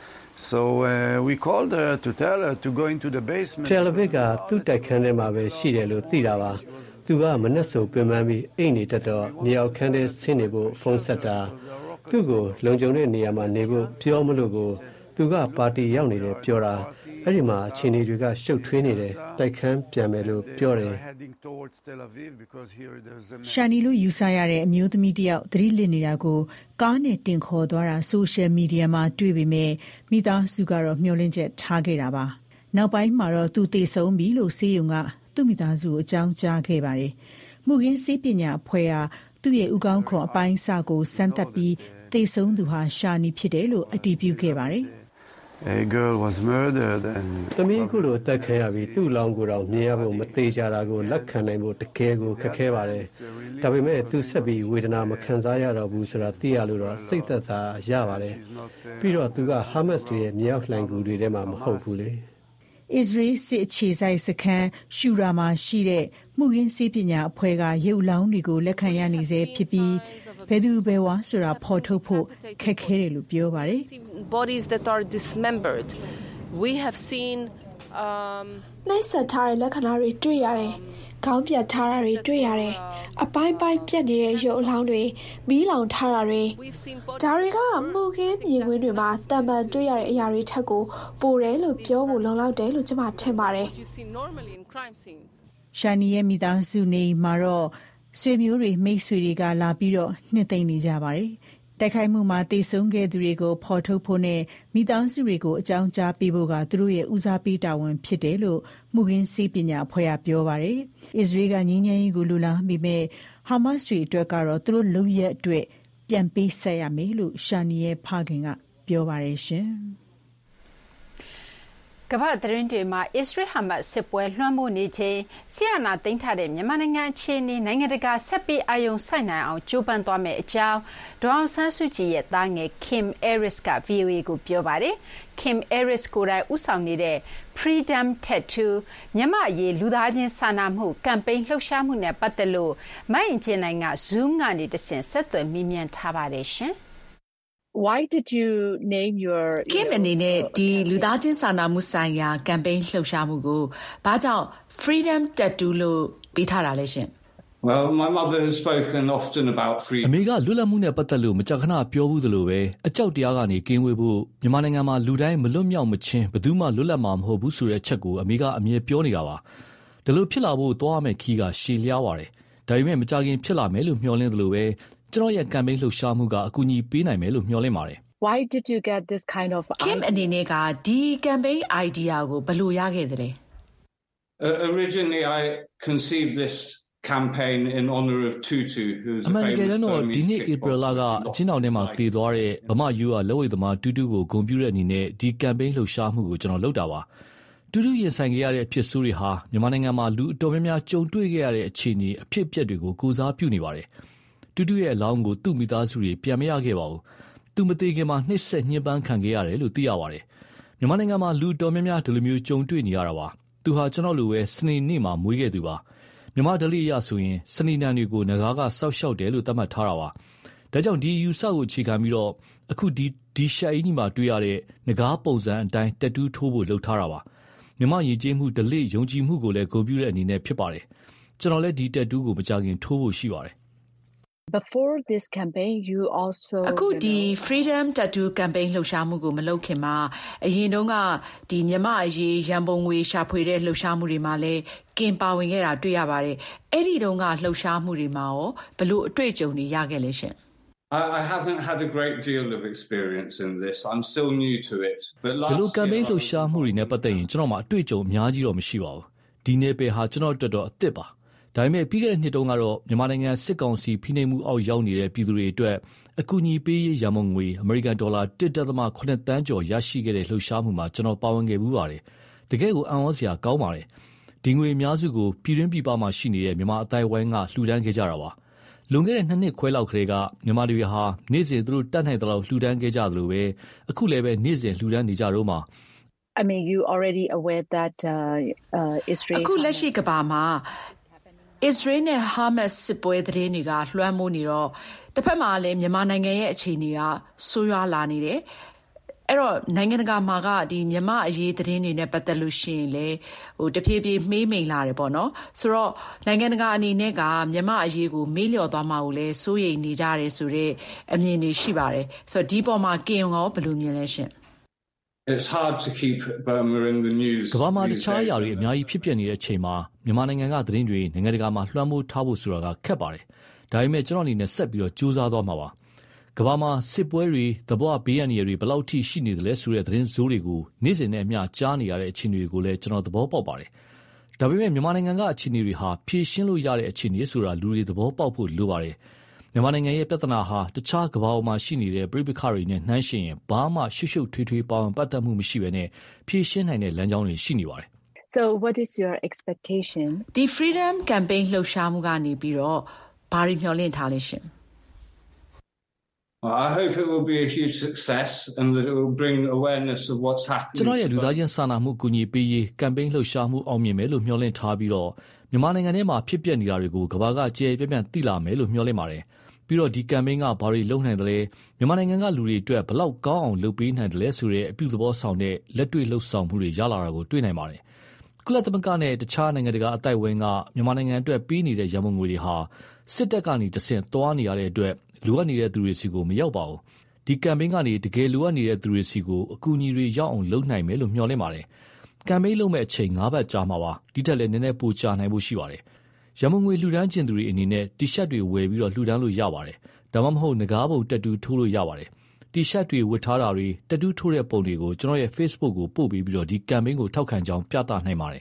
So we called her to tell her to go into the basement. Tel Aviv ကသူ့တိုက်ခန်းထဲမှာပဲရှိတယ်လို့သိတာပါ။သူကမနှက်ဆိုပင်ပန်းပြီးအိမ်နေတတ်တော့မြေအောက်ခန်းထဲဆင်းနေဖို့ဖုန်းဆက်တာသူ့ကိုလုံခြုံတဲ့နေရာမှာနေဖို့ပြောမလို့ကိုသူကပါတီရောက်နေတယ်ပြောတာအဲ့ဒီမှာအချင်းတွေကရှုပ်ထွေးနေတယ်တိုက်ခန်းပြန်မယ်လို့ပြောတယ်ရှာနီလိုယူဆရတဲ့အမျိုးသမီးတယောက်သတိလစ်နေတာကိုကားနဲ့တင်ခေါ်သွားတာဆိုရှယ်မီဒီယာမှာတွေ့ပေမဲ့မိသားစုကတော့မျှော်လင့်ချက်ထားခဲ့တာပါနောက်ပိုင်းမှာတော့သူသေဆုံးပြီလို့စေယုံကသူ့မိသားစုကိုအကြောင်းကြားခဲ့ပါတယ်မှုခင်းစေပညာအဖွဲ့ဟာသူ့ရဲ့ဥကောင်းခွန်အပိုင်းအစကိုစမ်းသပ်ပြီးသေဆုံးသူဟာရှာနီဖြစ်တယ်လို့အတည်ပြုခဲ့ပါတယ် A girl was murdered and သမီးခုလိုတက်ခဲရပြီးသူ့လောင်းကိုတော့မြင်ရဖို့မသေးကြတာကိုလက်ခံနိုင်ဖို့တကယ်ကိုခက်ခဲပါတယ်။ဒါပေမဲ့သူဆက်ပြီးဝေဒနာမခံစားရတော့ဘူးဆိုတာသိရလို့တော့စိတ်သက်သာရပါတယ်။ပြီးတော့သူကဟာမတ်စ်တွေရဲ့မြေအောက်လှိုင်ကူတွေထဲမှာမဟုတ်ဘူးလေ။ Israel စစ်အခြေစိုက်စခန်းရှူရာမှာရှိတဲ့မှုခင်းစေပညာအဖွဲ့ကရုပ်လောင်းတွေကိုလက်ခံရနေစေဖြစ်ပြီးဘယ်သူဘယ်ဝါဆိုတာဖော်ထုတ်ဖို့ခက်ခဲတယ်လို့ပြောပါတယ် Bodies that are dismembered we have seen နိုင်ဆက်ထားတဲ့လက္ခဏာတွေတွေ့ရတယ်ခေါင်းပြတ်ထားတာတွေတွေ့ရတယ်အပိုင်းပိုင်းပြတ်နေတဲ့ရုပ်အလောင်းတွေမီးလောင်ထားတာတွေဒါတွေကမှုခင်းမြင်ကွင်းတွေမှာတံပံတွေ့ရတဲ့အရာတွေထက်ကိုပိုတယ်လို့ပြောဖို့လုံလောက်တယ်လို့ကျွန်မထင်ပါတယ်ရှာနီရဲ့မိသားစုနေမှာတော့ဆွေမျိုးတွေမိတ်ဆွေတွေကလာပြီးတော့နှစ်သိမ့်နေကြပါတယ်။တိုက်ခိုက်မှုမှာတေဆုံးခဲ့သူတွေကိုဖော်ထုတ်ဖို့နဲ့မိသားစုတွေကိုအကြောင်းကြားပေးဖို့ကသူတို့ရဲ့ဦးစားပေးတာဝန်ဖြစ်တယ်လို့မှုခင်းစေပညာအဖွဲ့ကပြောပါတယ်။အစ္စရေးကငြိမ်းချမ်းရေးကိုလူလားမိမဲ့ဟာမတ်စ်တွေအတွက်ကတော့သူတို့လုံရက်အတွက်ပြန်ပေးဆက်ရမယ်လို့ရှာနီရဲ့ဖခင်ကပြောပါတယ်ရှင်။ကကမ္ဘာသတင်းတွေမှာအစ္စရေးဟာမတ်စစ်ပွဲလွှမ်းမိုးနေချိန်ဆီယနာသိမ်းထားတဲ့မြန်မာနိုင်ငံအခြေအနေနိုင်ငံတကာဆက်ပြီးအာရုံစိုက်နိုင်အောင်ကြိုးပမ်းသွားမယ်အကြောင်းဒေါအောင်ဆန်းစုကြည်ရဲ့သားငယ် Kim Aris က VOA ကိုပြောပါတယ် Kim Aris ကိုယ်တိုင်ဦးဆောင်နေတဲ့ Freedom Tattoo မြန်မာအရေးလူသားချင်းစာနာမှုကမ်ပိန်းလှုပ်ရှားမှုနဲ့ပတ်သက်လို့မိုင်းကျင်းနိုင်က Zoom ကနေတဆင့်ဆက်သွယ်မေးမြန်းထားပါတယ်ရှင် Why did you name your Kim အနေနဲ့ဒီလူသားချင်းစာနာမှုဆိုင်ရာကမ်ပိန်းလှုပ်ရှားမှုကိုဘာကြောင့် Freedom Tattoo လို့ပေးထားတာလဲရှင် Well, my mother has spoken often about freedom. အမေကလွတ်လပ်မှုနဲ့ပတ်သက်လို့မကြာခဏပြောဘူးသလိုပဲအကြောက်တရားကနေကင်းဝေးဖို့မြန်မာနိုင်ငံမှာလူတိုင်းမလွတ်မြောက်မချင်းဘယ်သူမှလွတ်လပ်မှာမဟုတ်ဘူးဆိုတဲ့အချက်ကိုအမေကအမြဲပြောနေတာပါဒါလို့ဖြစ်လာဖို့သွားမယ်ခီးကရှည်လျားပါတယ်ဒါပေမဲ့မကြခင်ဖြစ်လာမယ်လို့မျှော်လင့်သလိုပဲကျွန်တော်ရဲ့ကမ်ပိန်းလှုပ်ရှားမှုကအကူအညီပေးနိုင်မယ်လို့မျှော်လင့်ပါတယ် Why did you get this kind of Kim အနေနဲ့ကဒီကမ်ပိန်း idea ကိုဘယ်လိုရခဲ့သလဲ Originally I conceived this campaign in honor of Tutu who's a famous Burmese ဒီနေ့ April လကအချင်းတောင်ထဲမှာတည်သွားတဲ့ဗမာယူကလက်ဝဲသမားတူတူကိုဂုဏ်ပြုတဲ့အနေနဲ့ဒီကမ်ပိန်းလှုပ်ရှားမှုကိုကျွန်တော်လုပ်တာပါတူတူရင်ဆိုင်ခဲ့ရတဲ့အဖြစ်ဆိုးတွေဟာမြန်မာနိုင်ငံမှာလူအတော်များများကြုံတွေ့ခဲ့ရတဲ့အခြေအနေအဖြစ်အပျက်တွေကိုကိုစားပြုနေပါတယ်တူတူရဲ့အလောင်းကိုသူ့မိသားစုတွေပြန်မရခဲ့ပါဘူးသူမသေးခင်မှာနှိမ့်ဆက်ညှဉ်းပန်းခံခဲ့ရတယ်လို့သိရပါတယ်မြန်မာနိုင်ငံမှာလူတော်များများဒီလိုမျိုးကြုံတွေ့နေရတာပါသူဟာကျွန်တော်လိုပဲစနေနေ့မှာမွေးခဲ့သူပါမြန်မာဒလိအရဆိုရင်စနေနံတွေကိုငကားကစောက်ရှောက်တယ်လို့သတ်မှတ်ထားတာပါဒါကြောင့်ဒီယူဆကိုအခြေခံပြီးတော့အခုဒီရှာအင်းကြီးမှာတွေ့ရတဲ့ငကားပုံစံအတိုင်းတက်တူးထိုးဖို့လုပ်ထားတာပါမြန်မာယဉ်ကျေးမှုဒလိယုံကြည်မှုကိုလည်းဂုဏ်ပြုတဲ့အနေနဲ့ဖြစ်ပါတယ်ကျွန်တော်လည်းဒီတက်တူးကိုမကြခင်ထိုးဖို့ရှိပါတယ် Before this campaign you also အခုဒီ Freedom Tattoo campaign လှုပ်ရှားမှုကိုမလုပ်ခင်မှာအရင်တုန်းကဒီမြန်မာအရေးရန်ပုံငွေရှာဖွေတဲ့လှုပ်ရှားမှုတွေမှာလည်းကင်ပါဝင်ခဲ့တာတွေ့ရပါတယ်အဲ့ဒီတုန်းကလှုပ်ရှားမှုတွေမှာရောဘယ်လိုအတွေ့အကြုံတွေရခဲ့လဲရှင် I haven't had a great deal of experience in this. I'm still new to it. But last year ဒီလိုကမ်ပိန်းလှုပ်ရှားမှုတွေနဲ့ပတ်သက်ရင်ကျွန်တော်မှအတွေ့အကြုံအများကြီးတော့မရှိပါဘူးဒီနယ်ပယ်ဟာကျွန်တော်အတွက်တော့အသစ်ပါဒါပေမဲ့ပြီးခဲ့တဲ့နှစ်တုန်းကတော့မြန်မာနိုင်ငံစစ်ကောင်စီဖိနှိပ်မှုအောက်ရောက်နေတဲ့ပြည်သူတွေအတွက်အကူအညီပေးရေးရန်ပုံငွေအမေရိကန်ဒေါ်လာ 1.8 သန်းကျော်ရရှိခဲ့တဲ့လှုပ်ရှားမှုမှာကျွန်တော်ပါဝင်ခဲ့မှုပါတယ်တကယ်ကိုအံ့ဩစရာကောင်းပါတယ်ဒီငွေအများစုကိုပြည်တွင်းပြည်ပမှာရှိနေတဲ့မြန်မာအတိုင်းဝိုင်းကလှူဒန်းခဲ့ကြတာပါလွန်ခဲ့တဲ့2နှစ်ခွဲလောက်ကလေးကမြန်မာတွေဟာနေ့စဉ်သူတို့တတ်နိုင်တဲ့လောက်လှူဒန်းခဲ့ကြသလိုပဲအခုလည်းပဲနေ့စဉ်လှူဒန်းနေကြတော့မှာ I mean you already aware that Israel အခုလက်ရှိကမ္ဘာမှာIsrael နဲ့ Hamas စစ်ပွဲသတင်းတွေကလွှမ်းမိုးနေတော့တစ်ဖက်မှာလည်းမြန်မာနိုင်ငံရဲ့အခြေအနေကဆိုးရွားလာနေတယ်အဲ့တော့နိုင်ငံတကာမှာကဒီမြန်မာအရေးသတင်းတွေနဲ့ပတ်သက်လို့ရှိရင်လေတဖြည်းဖြည်းမေးမိန်လာတယ်ပေါ့နော်ဆိုတော့နိုင်ငံတကာအနေနဲ့ကမြန်မာအရေးကိုမေးလျော်သွားမှာကိုလည်းစိုးရိမ်နေကြတယ်ဆိုတဲ့အမြင်တွေရှိပါတယ်ဆိုတော့ဒီပေါ်မှာကင်ရောဘယ်လိုမြင်လဲရှင် It's hard to keep Burma in the news. ကမ္ဘာမှာတခြားအရာတွေအများကြီးဖြစ်ပျက်နေတဲ့အချိန်မှာမြန်မာနိုင်ငံကသတင်းတွေနိုင်ငံတကာမှာလွှမ်းမိုးထားဖို့ဆိုတာကခက်ပါတယ်။ဒါပေမဲ့ကျွန်တော်အနေနဲ့ဆက်ပြီးတော့ကြိုးစားသွားမှာပါ။ကမ္ဘာမှာစစ်ပွဲတွေသဘောဘေးရန်တွေဘယ်လောက်ထိရှိနေတယ်လဲဆိုတဲ့သတင်းစိုးတွေကိုနေ့စဉ်နဲ့အမျှကြားနေရတဲ့အခြေအနေတွေကိုလည်းကျွန်တော်သဘောပေါက်ပါတယ်။ဒါပေမဲ့မြန်မာနိုင်ငံကအခြေအနေတွေဟာဖြေရှင်းလို့ရတဲ့အခြေအနေဆိုတာလူတွေသဘောပေါက်ဖို့လိုပါတယ်။မြန်မာနိုင်ငံရဲ့ပြဿနာဟာတခြားကမ္ဘာပေါ်မှာရှိနေတဲ့ပြည်ပခါတွေနဲ့နှိုင်းယှဉ်ရင်ဘာမှရှုပ်ရှုပ်ထွေးထွေးပါဝင်ပတ်သက်မှုမရှိဘဲနဲ့ဖြေရှင်းနိုင်တဲ့လမ်းကြောင်းတွေရှိနေပါတယ် So what is your expectation? ဒီ Freedom Campaign လှုပ်ရှားမှုကနေပြီးတော့ဘာတွေမျှော်လင့်ထားလဲရှင် I hope it will be a huge success and that it will bring awareness of what's happening. ကျွန်တော်ရဲ့လူသားချင်းစာနာမှုကူညီပေးရေး campaign လှုပ်ရှားမှုအောင်မြင်မယ်လို့မျှော်လင့်ထားပြီးတော့မြန်မာနိုင်ငံထဲမှာဖြစ်ပျက်နေတာတွေကိုကမ္ဘာကကြေပြန့်ပြန့်သိလာမယ်လို့မျှော်လင့်ပါတယ်ပြီးတော့ဒီ campaign ကဘာတွေလုပ်နိုင်တယ်လဲမြန်မာနိုင်ငံကလူတွေအတွက်ဘလောက်ကောင်းအောင်လုပ်ပေးနိုင်တယ်လဲဆိုတဲ့အပြုသဘောဆောင်တဲ့လက်တွေ့လှုပ်ဆောင်မှုတွေရလာတာကိုတွေ့နိုင်ပါတယ်ကုလသမဂ္ဂနဲ့တခြားနိုင်ငံတကာအတိုက်အဝန်းကမြန်မာနိုင်ငံအတွက်ပေးနေတဲ့ရန်ပုံငွေတွေဟာစစ်တပ်ကနေတဆင့်သွားနေရတဲ့အတွက်လိုအပ်နေတဲ့သူတွေစီကိုမရောက်ပါဘူးဒီ campaign ကနေတကယ်လိုအပ်နေတဲ့သူတွေစီကိုအကူအညီတွေရောက်အောင်လုပ်နိုင်မယ်လို့မျှော်လင့်ပါတယ် campaign လုပ်မဲ့အချိန်9ပတ်ကြာမှာပါဒီထက်လည်းနည်းနည်းပိုကြာနိုင်ဖို့ရှိပါတယ်ရမုံငွေလှူဒန်းကျင်သူတွေအနေနဲ့တီရှပ်တွေဝယ်ပြီးတော့လှူဒန်းလို့ရပါတယ်ဒါမှမဟုတ်ငကားပုံတက်တူးထိုးလို့ရပါတယ်တီရှပ်တွေဝတ်ထားတာတွေတက်တူးထိုးတဲ့ပုံတွေကိုကျွန်တော်ရဲ့ Facebook ကိုပို့ပြီးတော့ဒီ campaign ကိုထောက်ခံကြောင်းပြသနိုင်ပါတယ်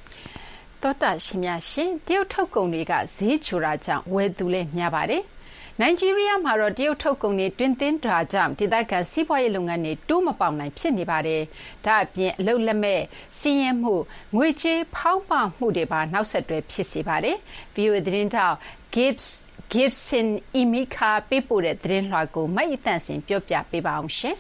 တောတာရှင်များရှင်တရုတ်ထုတ်ကုန်တွေကဈေးချိုတာကြောင့်ဝယ်သူလည်းများပါတယ်နိုင်ဂျီးရီးယားမှာတော့တရုတ်ထုတ်ကုန်တွေတွင်သင်းတာကြောင့်ဒေသခံစီးပွားရေးလုပ်ငန်းတွေတိုးမပေါက်နိုင်ဖြစ်နေပါတယ်။ဒါအပြင်အလုပ်လက်မဲ့စီးရင်မှုငွေကြေးဖောင်းပွမှုတွေပါနောက်ဆက်တွဲဖြစ်စေပါတယ်။ VOA သတင်းတောက် Gibson Emeka ပေးပို့တဲ့သတင်းလွှာကိုမတ်အတန့်စင်ပြောပြပေးပါအောင်ရှင်။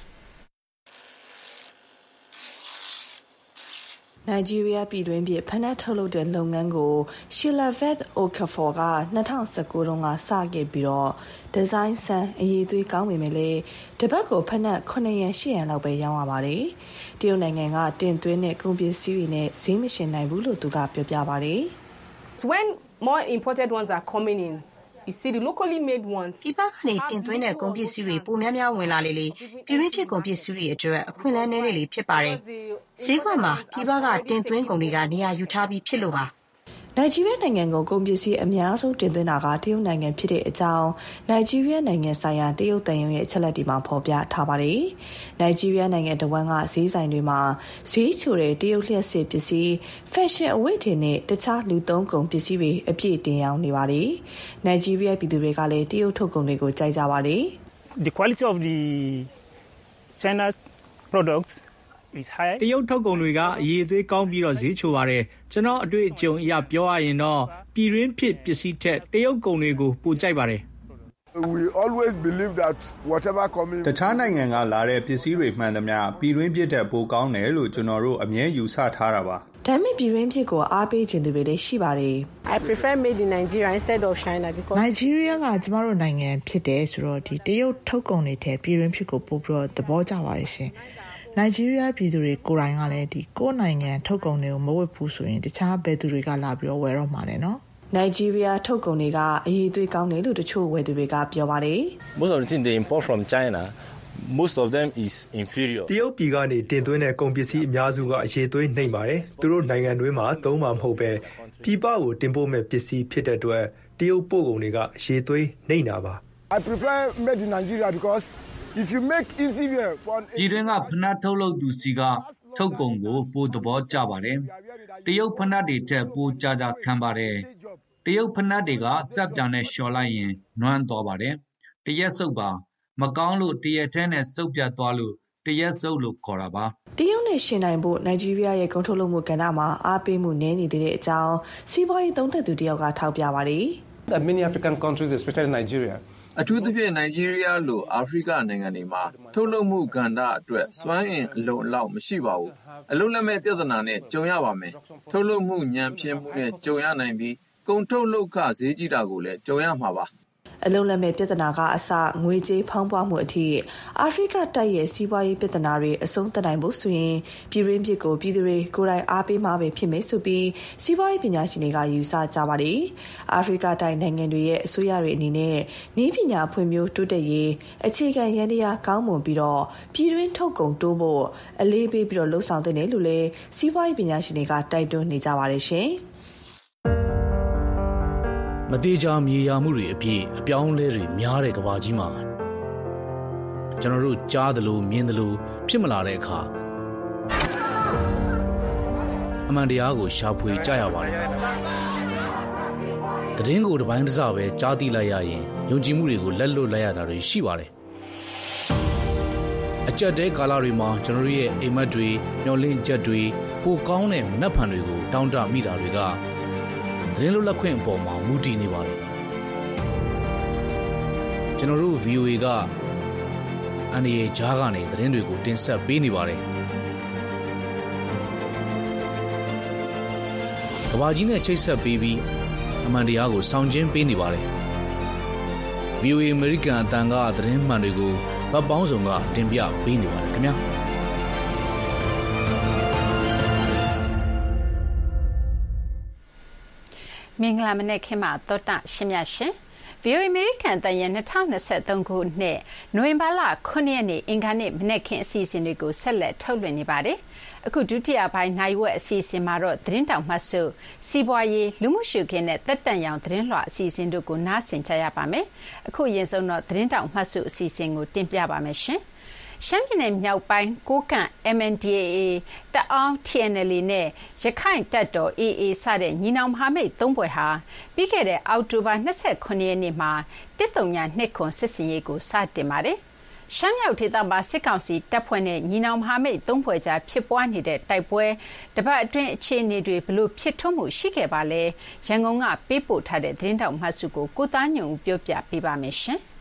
နိုင်ဂျီးရီးယားပြည်တွင်းပြည်ဖနက်ထုတ်လုပ်တဲ့လုပ်ငန်းကို Shilavet Okafor က2019တုန်းကစခဲ့ပြီးတော့ဒီဇိုင်းဆန်အရေးသွေးကောင်းပေမဲ့လည်းတပတ်ကိုဖနက်900 800လောက်ပဲရောင်းရပါတယ်။တရုတ်နိုင်ငံကတင်သွင်းတဲ့ကုန်ပစ္စည်းတွေနဲ့ဈေးမရှင်နိုင်ဘူးလို့သူကပြောပြပါတယ်။ When more imported ones are coming in you see the locally made ones ဒီဘက်ကနေတင်သွင်းတဲ့ကုန်ပစ္စည်းတွေပိုများများဝင်လာလေပြည်တွင်းဖြစ်ကုန်ပစ္စည်းတွေအတွက်အခွင့်အလမ်းနည်းနည်းလေးဖြစ်ပါတယ်ဈေးကွက်မှာဒီဘက်ကတင်သွင်းကုန်တွေကနေရာယူထားပြီးဖြစ်လို့ပါနိုင်ဂျီးရီးယားနိုင်ငံကိုကုန်ပစ္စည်းအများဆုံးတင်သွင်းတာကတရုတ်နိုင်ငံဖြစ်တဲ့အကြောင်းနိုင်ဂျီးရီးယားနိုင်ငံဆိုင်ရာတရုတ်တန်ယုံရဲ့အချက်အလက်တွေမှာဖော်ပြထားပါတယ်။နိုင်ဂျီးရီးယားနိုင်ငံတဝန်းကဈေးဆိုင်တွေမှာဈေးချိုတဲ့တရုတ်လျှပ်စစ်ပစ္စည်းဖက်ရှင်အဝတ်ထည်နဲ့တခြားလူသုံးကုန်ပစ္စည်းတွေအပြည့်တင်ရောင်းနေပါတယ်။နိုင်ဂျီးရီးယားပြည်သူတွေကလည်းတရုတ်ထုတ်ကုန်တွေကိုကြိုက်ကြပါတယ်။ The quality of the China's products တရုတ်ထုတ်ကုန်တွေကအရေးအသွေးကောင်းပြီးတော့ဈေးချိုပါတယ်ကျွန်တော်အတွေ့အကြုံအရပြောရရင်တော့ပြည်တွင်းဖြစ်ပစ္စည်းထက်တရုတ်ကုန်တွေကိုပိုကြိုက်ပါတယ် We always believe that whatever coming တခြားနိုင်ငံကလာတဲ့ပစ္စည်းတွေမှန်သမျှပြည်တွင်းဖြစ်တဲ့ပိုကောင်းတယ်လို့ကျွန်တော်တို့အမြဲယူဆထားတာပါဒါပေမဲ့ပြည်တွင်းဖြစ်ကိုအားပေးခြင်းတွေလည်းရှိပါတယ် I prefer made in Nigeria instead of China because Nigeria ကကျမတို့နိုင်ငံဖြစ်တယ်ဆိုတော့ဒီတရုတ်ထုတ်ကုန်တွေထဲပြည်တွင်းဖြစ်ကိုပို့ပြီးတော့သဘောကျပါတယ်ရှင်နိုင်ဂျီးရီးယားပြည်သူတွေကိုယ်တိုင်ကလည်းဒီကိုယ့်နိုင်ငံထုတ်ကုန်တွေကိုမဝတ်ဘူးဆိုရင်တခြားဘယ်သူတွေကလာပြီးတော့ဝယ်တော့မှာလဲနော်နိုင်ဂျီးရီးယားထုတ်ကုန်တွေကအရေးသွေးကောင်းတယ်လို့တချို့ဝယ်သူတွေကပြောပါတယ် Most of the things they import from China most of them is inferior တရုတ်ပြည်ကနေတင်သွင်းတဲ့ကုန်ပစ္စည်းအများစုကအရေးသွေးနှိမ့်ပါတယ်သူတို့နိုင်ငံတွင်းမှာသုံးမှာမဟုတ်ပဲပြည်ပကိုတင်ပို့မဲ့ပစ္စည်းဖြစ်တဲ့အတွက်တရုတ်ပို့ကုန်တွေကအရေးသွေးနှိမ့်တာပါ I prefer made in Nigeria because if you make easier for ပြည်တွင်းကဖနက်ထုတ်လုပ်သူစီကထုတ်ကုန်ကိုပိုသဘောကျပါတယ်တရုတ်ဖနက်တွေထက်ပိုကြကြခံပါတယ်တရုတ်ဖနက်တွေကစက်ပြန်နဲ့လျှော်လိုက်ရင်နွမ်းသွားပါတယ်တရက်စုပ်ပါမကောင်းလို့တရက်ထဲနဲ့စုပ်ပြတ်သွားလို့တရက်စုပ်လို့ခေါ်တာပါတရုတ်နဲ့ရှင်နိုင်ဖို့နိုင်ဂျီးရီးယားရဲ့ကုန်ထုတ်လုပ်မှုကဏ္ဍမှာအားပေးမှုနည်းနေသေးတဲ့အကြောင်းစီးပွားရေးသုံးသပ်သူတယောက်ကထောက်ပြပါတယ် That many African countries especially Nigeria အထူးသဖြင့်နိုင်ဂျီးရီးယားလိုအာဖရိကနိုင်ငံတွေမှာထုတ်လုပ်မှုကဏ္ဍအတွက်စွမ်းအင်အလုံအလောက်မရှိပါဘူးအလုံးလက်မဲ့ပြဿနာနဲ့ကြုံရပါမယ်ထုတ်လုပ်မှုညံပြင်းမှုနဲ့ကြုံရနိုင်ပြီးကုန်ထုတ်လုပ်ခဈေးကြီးတာကိုလည်းကြုံရမှာပါအလုံးလက်မဲ့ပြဿနာကအစငွေကြေးဖောင်းပွားမှုအထိအာဖရိကတိုက်ရဲ့စီးပွားရေးပြဿနာတွေအဆုံးသတ်နိုင်ဖို့ဆိုရင်ပြည်တွင်းပြည်ကိုပြည်သူတွေကိုယ်တိုင်အားပေးမှပဲဖြစ်မယ်ဆိုပြီးစီးပွားရေးပညာရှင်တွေကယူဆကြပါတယ်အာဖရိကတိုက်နိုင်ငံတွေရဲ့အစိုးရတွေအနေနဲ့နည်းပညာဖွံ့ဖြိုးတိုးတက်ရေးအခြေခံရန်တရားကောင်းမွန်ပြီးတော့ပြည်တွင်းထုတ်ကုန်တိုးဖို့အလေးပေးပြီးတော့လှုံ့ဆော်တဲ့နယ်လို့လည်းစီးပွားရေးပညာရှင်တွေကတိုက်တွန်းနေကြပါတယ်ရှင်မသေးချာမြေယာမှုတွေအပြည့်အပြောင်းလဲတွေများတဲ့ကမ္ဘာကြီးမှာကျွန်တော်တို့ကြားသလိုမြင်သလိုဖြစ်မလာတဲ့အခါအမှန်တရားကိုရှာဖွေကြရပါတယ်။သတင်းကိုတစ်ပိုင်းတစ်စပဲကြားသိလိုက်ရရင်ယုံကြည်မှုတွေကိုလက်လွတ်လိုက်ရတာတွေရှိပါတယ်။အကြက်တဲကာလတွေမှာကျွန်တော်တို့ရဲ့အိမ်မက်တွေမျောလင့်ချက်တွေပိုကောင်းတဲ့မနှက်ဖန်တွေကိုတောင်းတမိတာတွေကသတင်းလွတ်လပ်ခွင့်အပေါ်မှာမူတည်နေပါတယ်ကျွန်တော်တို့ VOA ကအန်ဒီဂျားကနေသတင်းတွေကိုတင်ဆက်ပေးနေပါတယ်ကဘာကြီးနဲ့ချိတ်ဆက်ပေးပြီးအမှန်တရားကိုစောင့်ကျဉ်ပေးနေပါတယ် VOA American အတန်ကသတင်းမှန်တွေကိုဗတ်ပေါင်းစုံကတင်ပြပေးနေပါတယ်ခင်ဗျာမင်္ဂလာမနက်ခင်းမှာသောတာရှင်များရှင် VOA American တန်ရ2023ခုနှစ်နိုဝင်ဘာလ9ရက်နေ့အင်္ဂါနေ့မနက်ခင်းအစီအစဉ်တွေကိုဆက်လက်ထုတ်လွှင့်နေပါတယ်။အခုဒုတိယပိုင်းနိုင်ဝက်အစီအစဉ်မှာတော့သတင်းတောင်မှတ်စုစီးပွားရေးလူမှုရှုခင်းနဲ့တက်တန်ရောင်သတင်းလွှာအစီအစဉ်တို့ကိုနားဆင်ကြရပါမယ်။အခုအရင်ဆုံးတော့သတင်းတောင်မှတ်စုအစီအစဉ်ကိုတင်ပြပါမယ်ရှင်။ရှမ်းပြည်နယ်မြောက်ပိုင်းကိုကန့် MNDAA တအောင်း TNLA နဲ့ရခိုင်တပ်တော် AA စတဲ့ညီနောင်မဟာမိတ်၃ဖွဲ့ဟာပြီးခဲ့တဲ့အောက်တိုဘာ29ရက်နေ့မှာ102စစ်စင်ရေးကိုစတင်ပါတယ်။ရှမ်းမြောက်ဒေသမှာစစ်ကောင်စီတပ်ဖွဲ့နဲ့ညီနောင်မဟာမိတ်၃ဖွဲ့ကြားဖြစ်ပွားနေတဲ့တိုက်ပွဲတပတ်အတွင်းအခြေအနေတွေဘလို့ဖြစ်ထွန်းမှုရှိခဲ့ပါလဲရန်ကုန်ကပေးပို့ထားတဲ့သတင်းတောက်မှတ်စုကိုကိုသားညွန့်ဦးပြောပြပေးပါမယ်ရှင်။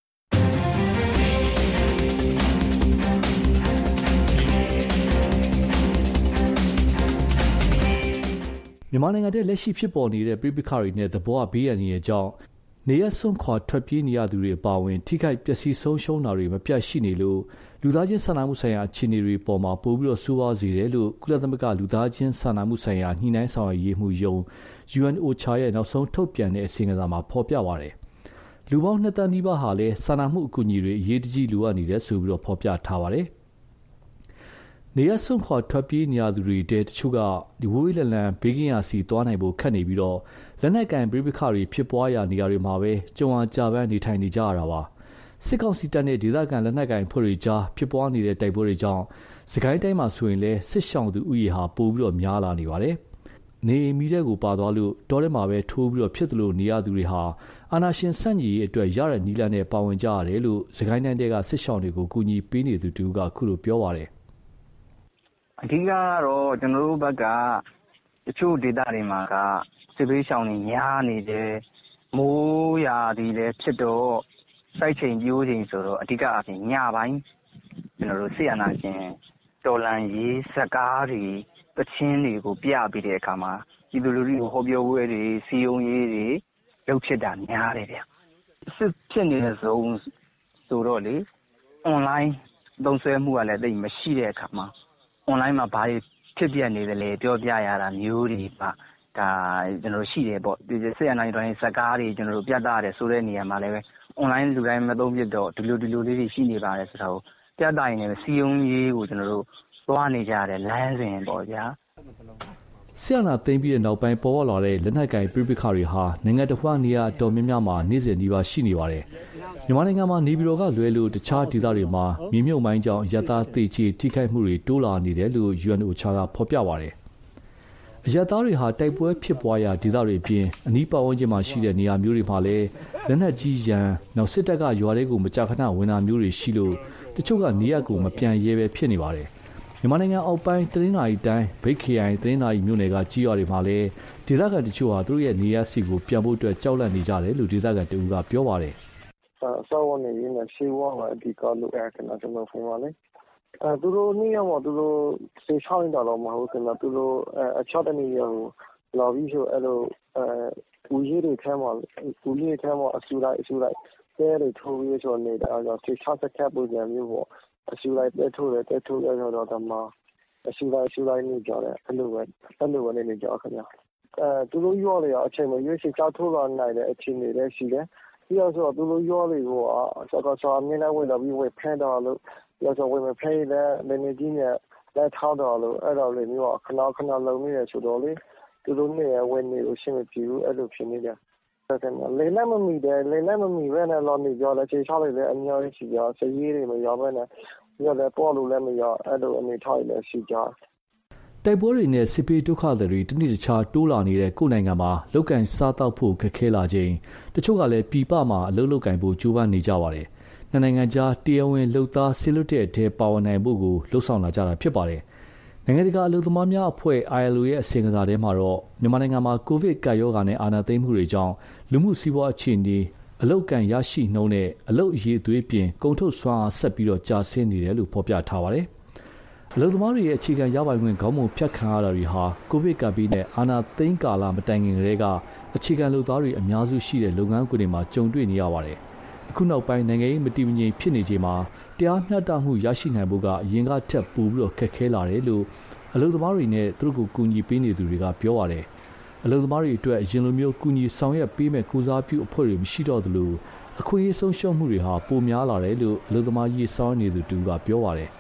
မြန်မာနိုင်ငံထဲလက်ရှိဖြစ်ပေါ်နေတဲ့ပြည်ပခါတွေနဲ့သဘောအဘေးရန်ရဲ့အကြောင်းနေရစွန့်ခွာထွက်ပြေးနေရသူတွေအပါအဝင်ထိခိုက်ပျက်စီးဆုံးရှုံးတာတွေမပြတ်ရှိနေလို့လူသားချင်းစာနာမှုဆိုင်ရာအခြေအနေတွေပေါ်မှာပိုပြီးဆိုးဝါးစေတယ်လို့ကုလသမဂ္ဂလူသားချင်းစာနာမှုဆိုင်ရာညှိနှိုင်းဆောင်ရွက်ရေးမှူးရုံး UNOCHA ရဲ့နောက်ဆုံးထုတ်ပြန်တဲ့အစီရင်ခံစာမှာဖော်ပြပါတယ်။လူပေါင်း2သန်းနီးပါးဟာလည်းစာနာမှုအကူအညီတွေအရေးတကြီးလိုအပ်နေတယ်ဆိုပြီးဖော်ပြထားပါတယ်။နေရစွန့်ခွာထွက်ပြေးနေရသူတွေတဲတချို့ကဝေးလံလံဘေးကင်းရာစီသွားနိုင်ဖို့ခက်နေပြီးတော့လက်နက်ကင်ပြည်ပခါတွေဖြစ်ပွားရာနေရာတွေမှာပဲကြုံအားကြပန်းနေထိုင်နေကြရတာပါစစ်ကောင်စီတပ်နဲ့ဒေသခံလက်နက်ကင်ဖွဲ့တွေကြားဖြစ်ပွားနေတဲ့တိုက်ပွဲတွေကြောင့်စကိုင်းတိုင်းမှာဆိုရင်လည်းစစ်ရှောင်သူဥယျာဉ်ဟာပိုပြီးတော့များလာနေပါတယ်နေမီတဲ့ကိုပါသွားလို့တောထဲမှာပဲထိုးပြီးတော့ဖြစ်သလိုနေရသူတွေဟာအာနာရှင်စန့်ကြီးရဲ့အတွက်ရတဲ့နီလန်နဲ့ပါဝင်ကြရတယ်လို့စကိုင်းတိုင်းတွေကစစ်ရှောင်တွေကိုကူညီပေးနေသူတူကခုလိုပြောပါတယ်အဓိကကတော့ကျွန်တော်တို့ဘက်ကတချို့ဒေသတွေမှာကစစ်ဘေးရှောင်တွေများနေတယ်မိုးရာသီလည်းဖြစ်တော့စိုက်ချိန်ပြိုးချိန်ဆိုတော့အဓိကအပြင်ညပိုင်းကျွန်တော်တို့ဆီယနာရှင်တော်လန်ရေးစကားတွေတချင်းတွေကိုပြပြီးတဲ့အခါမှာဒီလူလူတွေကိုဟောပြောပွဲတွေစီယုံရေးတွေလုပ်ဖြစ်တာများတယ်ဗျစစ်ဖြစ်နေတဲ့ဇုံဆိုတော့လေ online သုံးစွဲမှုကလည်းတိတ်မရှိတဲ့အခါမှာonline မှာဘာတွေဖြစ်ပြနေတယ်လဲပြောပြရတာမျိုးတွေပါဒါကျွန်တော်ရှိတယ်ပေါ့ဒီဆက်ရနိုင်တိုင်းစကားတွေကျွန်တော်တို့ပြသရတယ်ဆိုတဲ့နေရာမှာလည်းပဲ online လူတိုင်းမသုံးပြတော့ဒီလိုလေးတွေရှိနေပါတယ်ဆိုတော့ပြသရင်လည်းစီယုံရေးကိုကျွန်တော်တို့သွားနေကြတယ်လမ်းစဉ်ပေါ့ဗျာဆရာနာသိမ့်ပြီးတဲ့နောက်ပိုင်းပေါ်လာတဲ့လက်နက်ကင်ပြည်ပခါတွေဟာနိုင်ငံတော်ဖွားနေရတော်များများမှာနေ့စဉ်ဒီပါရှိနေပါတယ်မြန်မာနိုင်ငံမှာနေပြည်တော်ကလွဲလို့တခြားဒေသတွေမှာမြေမြုပ်မိုင်းကြောင့်ရတာသေချေထိခိုက်မှုတွေတိုးလာနေတယ်လို့ UNOCHA ကဖော်ပြပါတယ်။အရတာတွေဟာတိုက်ပွဲဖြစ်ပွားရာဒေသတွေအပြင်အနီးပတ်ဝန်းကျင်မှာရှိတဲ့နေရာမျိုးတွေမှာလည်းလက်နက်ကြီးရန်နောက်စစ်တပ်ကရွာတွေကိုမကြာခဏဝင်တာမျိုးတွေရှိလို့တချို့ကနေရာကိုမပြန်ရဲပဲဖြစ်နေပါတယ်။မြန်မာနိုင်ငံအောက်ပိုင်းတနင်္သာရီတိုင်းဗိတ်ခရိုင်တနင်္သာရီမြို့နယ်ကကြီးရွာတွေမှာလည်းဒေသခံတချို့ဟာသူတို့ရဲ့နေရာစီကိုပြန်ဖို့အတွက်ကြောက်လန့်နေကြတယ်လို့ဒေသခံတဦးကပြောပါတယ်။စောဝင်နေရင်ရှေးဝါအဒီကလို့အဲ့ကနာကျွန်တော်ဖုန်းပါလေသူတို့နေ့ရက်မှာသူတို့စေချောင်းနေတာတော့မဟုတ်ဘူးသူတို့အချော့တနေရလာပြီးဆိုအဲ့လိုဦးကြီးတွေထဲမှာအဆူလိုက်တဲတွေထိုးပြီးဆိုနေတာအဲ့တော့စေချောင်းစက်ပုံစံမျိုးပေါ့အဆူလိုက်တဲထိုးရတော့တမအဆူလိုက်နေကြတယ်အဲ့လိုပဲနေကြခင်ဗျသူတို့ရောလေအချိန်မှာရွေးစေချောင်းထိုးလာနိုင်တဲ့အချိန်တွေလည်းရှိတယ်ပြီးတော့ဆိုသူတို့ရောတွေကိုဆောအမြင်နဲ့ဝင်တော့ပြီးဝေဖမ်းတော့လို့ပြောဆိုဝင်မဖိတဲ့လင်းနေကြီးနဲ့လက်ထောက်တော့လို့အဲ့တော့လေမျိုးခဏလုံနေရဆိုတော့လေသူတို့နေဝင်နေလို့ရှင်းမပြဘူးအဲ့လိုဖြစ်နေတယ်လေလက်မမီပဲနဲ့လော်နေကြလဲခြေချောက်လိုက်လဲအများကြီးရှိကြစရေးတွေမရောက်ပဲနဲ့ပြောလဲပေါ်လို့လည်းမရောက်အဲ့လိုအနေထားလည်းရှိကြတိုက်ပွဲတွေနဲ့စစ်ပေးဒုက္ခတွေတနေ့တခြားတိုးလာနေတဲ့ကိုယ်နိုင်ငံမှာလောက်ကန်စားတောက်ဖို့ခက်ခဲလာခြင်းတချို့ကလည်းပြည်ပမှာအလုပ်လုပ်ကန်ဖို့ကြိုးပမ်းနေကြပါတယ်။နိုင်ငံခြားတရားဝင်လုပ်သားဆင်းလွတ်တဲ့အထဲပါဝင်နိုင်ဖို့ကိုလှုံ့ဆော်လာကြတာဖြစ်ပါတယ်။နိုင်ငံတကာအလုပ်သမားများအဖွဲ့ ILO ရဲ့အစီရင်ခံစာထဲမှာတော့မြန်မာနိုင်ငံမှာကိုဗစ်ကပ်ရောဂါနဲ့အာဏာသိမ်းမှုတွေကြောင့်လူမှုစီးပွားအခြေအနေအလုပ်ကန်ရရှိနှုန်းနဲ့အလုပ်အရေးအသွေးပြင်ကုန်ထုတ်စွမ်းအားဆက်ပြီးတော့ကျဆင်းနေတယ်လို့ဖော်ပြထားပါတယ်။အလုပ်သမားတွေရဲ့အခြေခံရပိုင်ခွင့်ခေါင်းပုံဖြတ်ခံရတာတွေဟာကိုဗစ်ကပ်ပြီးနဲ့အာဏာသိမ်းကာလမတိုင်ခင်ကတည်းကအခြေခံလုပ်သားတွေအများစုရှိတဲ့လုပ်ငန်းခွင်တွေမှာကြုံတွေ့နေရပါတယ်။အခုနောက်ပိုင်းနိုင်ငံရေးမတည်မငြိမ်ဖြစ်နေချိန်မှာတရားမျှတမှုရရှိနိုင်ဖို့ကအရင်ကထက်ပိုပြီးတော့ခက်ခဲလာတယ်လို့အလုပ်သမားတွေနဲ့သူတို့ကိုကူညီပေးနေသူတွေကပြောပါတယ်။အလုပ်သမားတွေအတွက်အရင်လိုမျိုးကူညီဆောင်ရွက်ပေးမဲ့ကိုစားပြုအဖွဲ့တွေမရှိတော့သလိုအခွင့်အရေးဆုံးရှုံးမှုတွေဟာပိုများလာတယ်လို့အလုပ်သမားရေးဆောင်နေသူတူကပြောပါတယ်